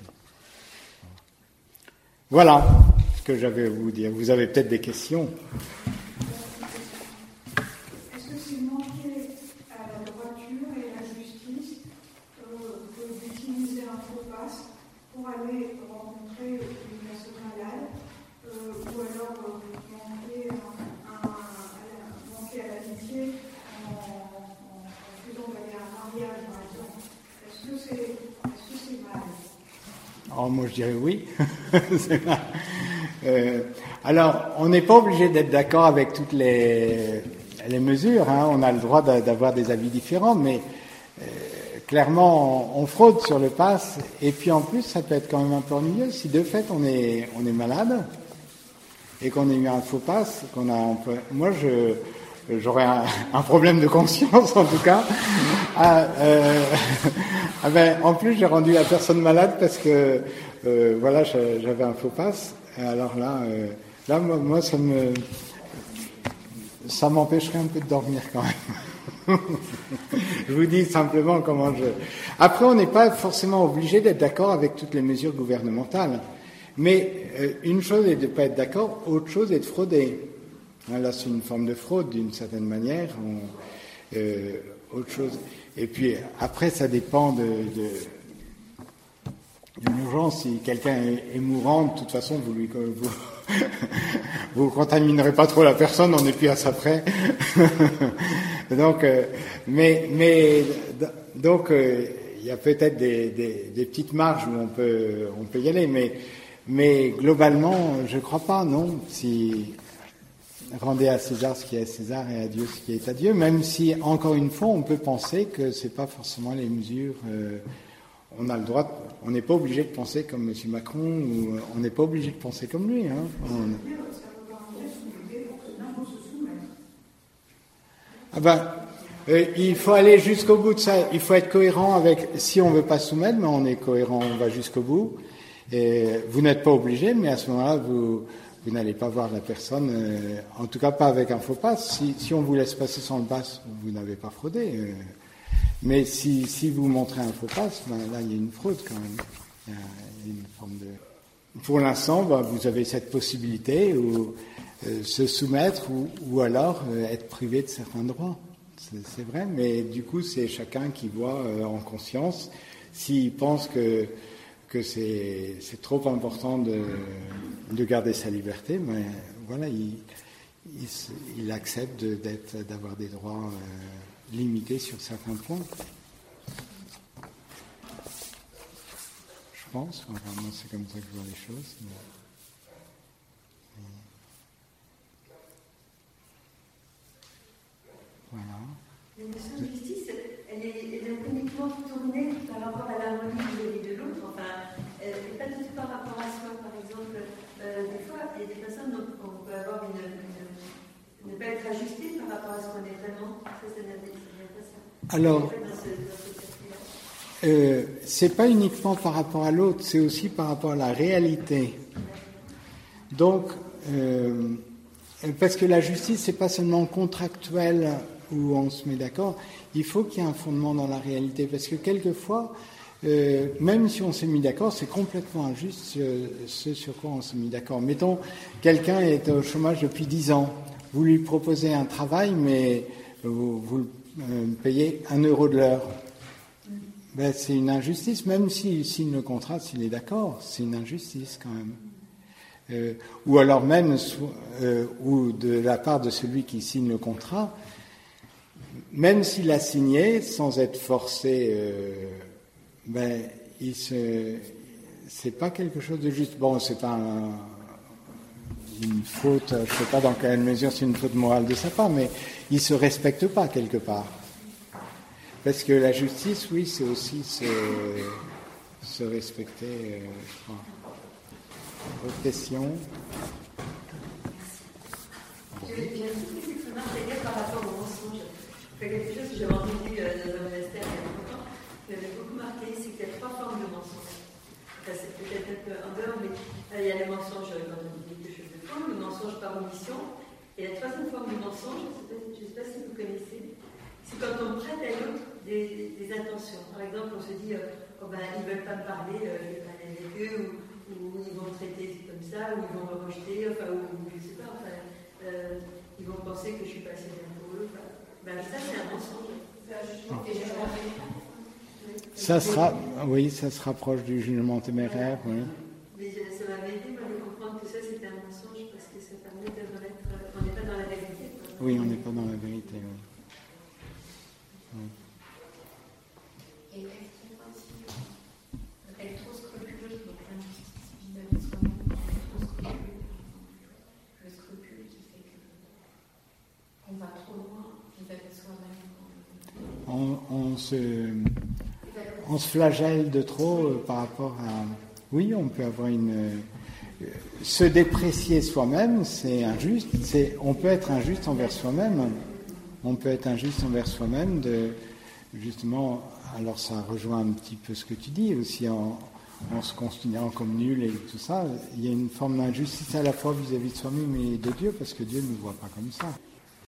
Voilà ce que j'avais à vous dire. Vous avez peut-être des questions? Est-ce que c'est manqué à la droiture et à la justice d'utiliser un faux passe pour aller rencontrer une personne malade, ou alors manquer à l'amitié en faisant d'aller à un mariage, par exemple? Est-ce que c'est mal? Oh, moi je dirais oui. C'est mal. Alors, on n'est pas obligé d'être d'accord avec toutes les mesures, hein. On a le droit d'avoir des avis différents, mais clairement, on fraude sur le pass, et puis en plus, ça peut être quand même un peu ennuyeux si de fait on est malade et qu'on a eu un faux pass, moi j'aurais un problème de conscience en tout cas. En plus, j'ai rendu la personne malade parce que voilà, j'avais un faux pass. Alors là, moi, ça m'empêcherait un peu de dormir quand même. Je vous dis simplement comment je. Après, on n'est pas forcément obligé d'être d'accord avec toutes les mesures gouvernementales. Mais une chose est de ne pas être d'accord, autre chose est de frauder. Là, c'est une forme de fraude d'une certaine manière. Autre chose. Et puis après, ça dépend de l'urgence. Si quelqu'un est mourant, de toute façon, vous contaminerez pas trop la on n'est plus à ça près. Donc, donc, il y a peut-être des petites marges où on peut y aller, mais globalement, je crois pas, non. Si rendez à César ce qui est à César et à Dieu ce qui est à Dieu, même si, encore une fois, on peut penser que c'est pas forcément les mesures. On a le droit, on n'est pas obligé de penser comme M. Macron, ou on n'est pas obligé de penser comme lui. Hein. Il faut aller jusqu'au bout de ça. Il faut être cohérent avec. Si on veut pas se soumettre, mais on est cohérent, on va jusqu'au bout. Et vous n'êtes pas obligé, mais à ce moment-là, vous n'allez pas voir la personne, en tout cas pas avec un faux pass. Si on vous laisse passer sans le pass, vous n'avez pas fraudé. Mais si vous montrez un faux pass, là il y a une fraude quand même. Il y a une forme de. Pour l'instant, vous avez cette possibilité ou se soumettre ou alors être privé de certains droits. C'est vrai, mais du coup c'est chacun qui voit en conscience s'il pense que c'est trop important de garder sa liberté, mais voilà, il accepte d'avoir des droits limités sur certains points. Je pense, enfin, moi c'est comme ça que je vois les choses. Voilà. La notion de justice, elle est uniquement tournée par rapport à l'harmonie vis-à-vis de l'autre. Enfin, elle n'est pas du tout par rapport à soi. Par exemple, des fois, il y a des personnes dont on peut avoir ne pas être ajusté par rapport à ce qu'on est vraiment. Ça n'est pas ça. Alors, c'est pas uniquement par rapport à l'autre, c'est aussi par rapport à la réalité. Donc, parce que la justice, c'est pas seulement contractuel où on se met d'accord, il faut qu'il y ait un fondement dans la réalité, parce que quelquefois, même si on s'est mis d'accord, c'est complètement injuste ce sur quoi on s'est mis d'accord. Mettons, quelqu'un est au chômage depuis 10 ans, vous lui proposez un travail, mais vous payez 1 euro de l'heure. Ben, c'est une injustice, même s'il signe le contrat, s'il est d'accord, c'est une injustice quand même. Ou alors même, ou de la part de celui qui signe le contrat, même s'il a signé sans être forcé, c'est pas quelque chose de juste. Bon, c'est pas une faute, je ne sais pas dans quelle mesure c'est une faute morale de sa part, mais il se respecte pas quelque part. Parce que la justice, oui, c'est aussi se respecter, je crois. Autre question? J'ai un petit expérience par rapport au mensonge. Quelque chose que j'avais entendu dans un monastère il y a longtemps, qui m'avait beaucoup marqué, c'est qu'il y a 3 formes de mensonge. ça c'est peut-être un peu en dehors, mais il y a le mensonge quand on dit quelque chose de faux, le mensonge par omission. Et la troisième forme du mensonge, je ne sais pas si vous connaissez, c'est quand on prête à l'autre des intentions. Par exemple, on se dit, oh ben, ils ne veulent pas me parler, je vais parler avec eux, ou ils vont me traiter comme ça, ou ils vont me rejeter, enfin, ou je ne sais pas, enfin, ils vont penser que je suis pas assez bien pour eux. Enfin, ben, ça, c'est un mensonge. Ça se rapproche du jugement téméraire, oui. Mais ça m'avait aidé de comprendre que ça c'était un mensonge parce que ça permet de remettre. On n'est pas dans la vérité. Oui, on n'est pas dans la vérité, oui. Et est-ce qu'il y a aussi être trop scrupuleux, donc l'injustice vis-à-vis de soi-même, trop scrupuleux, le scrupule qui fait qu'on va trop loin vis-à-vis de soi-même. On se flagelle de trop par rapport à... Oui, on peut avoir se déprécier soi-même, c'est injuste. On peut être injuste envers soi-même. On peut être injuste envers soi-même justement... Alors ça rejoint un petit peu ce que tu dis aussi, en se considérant comme nul et tout ça. Il y a une forme d'injustice à la fois vis-à-vis de soi-même et de Dieu, parce que Dieu ne nous voit pas comme ça.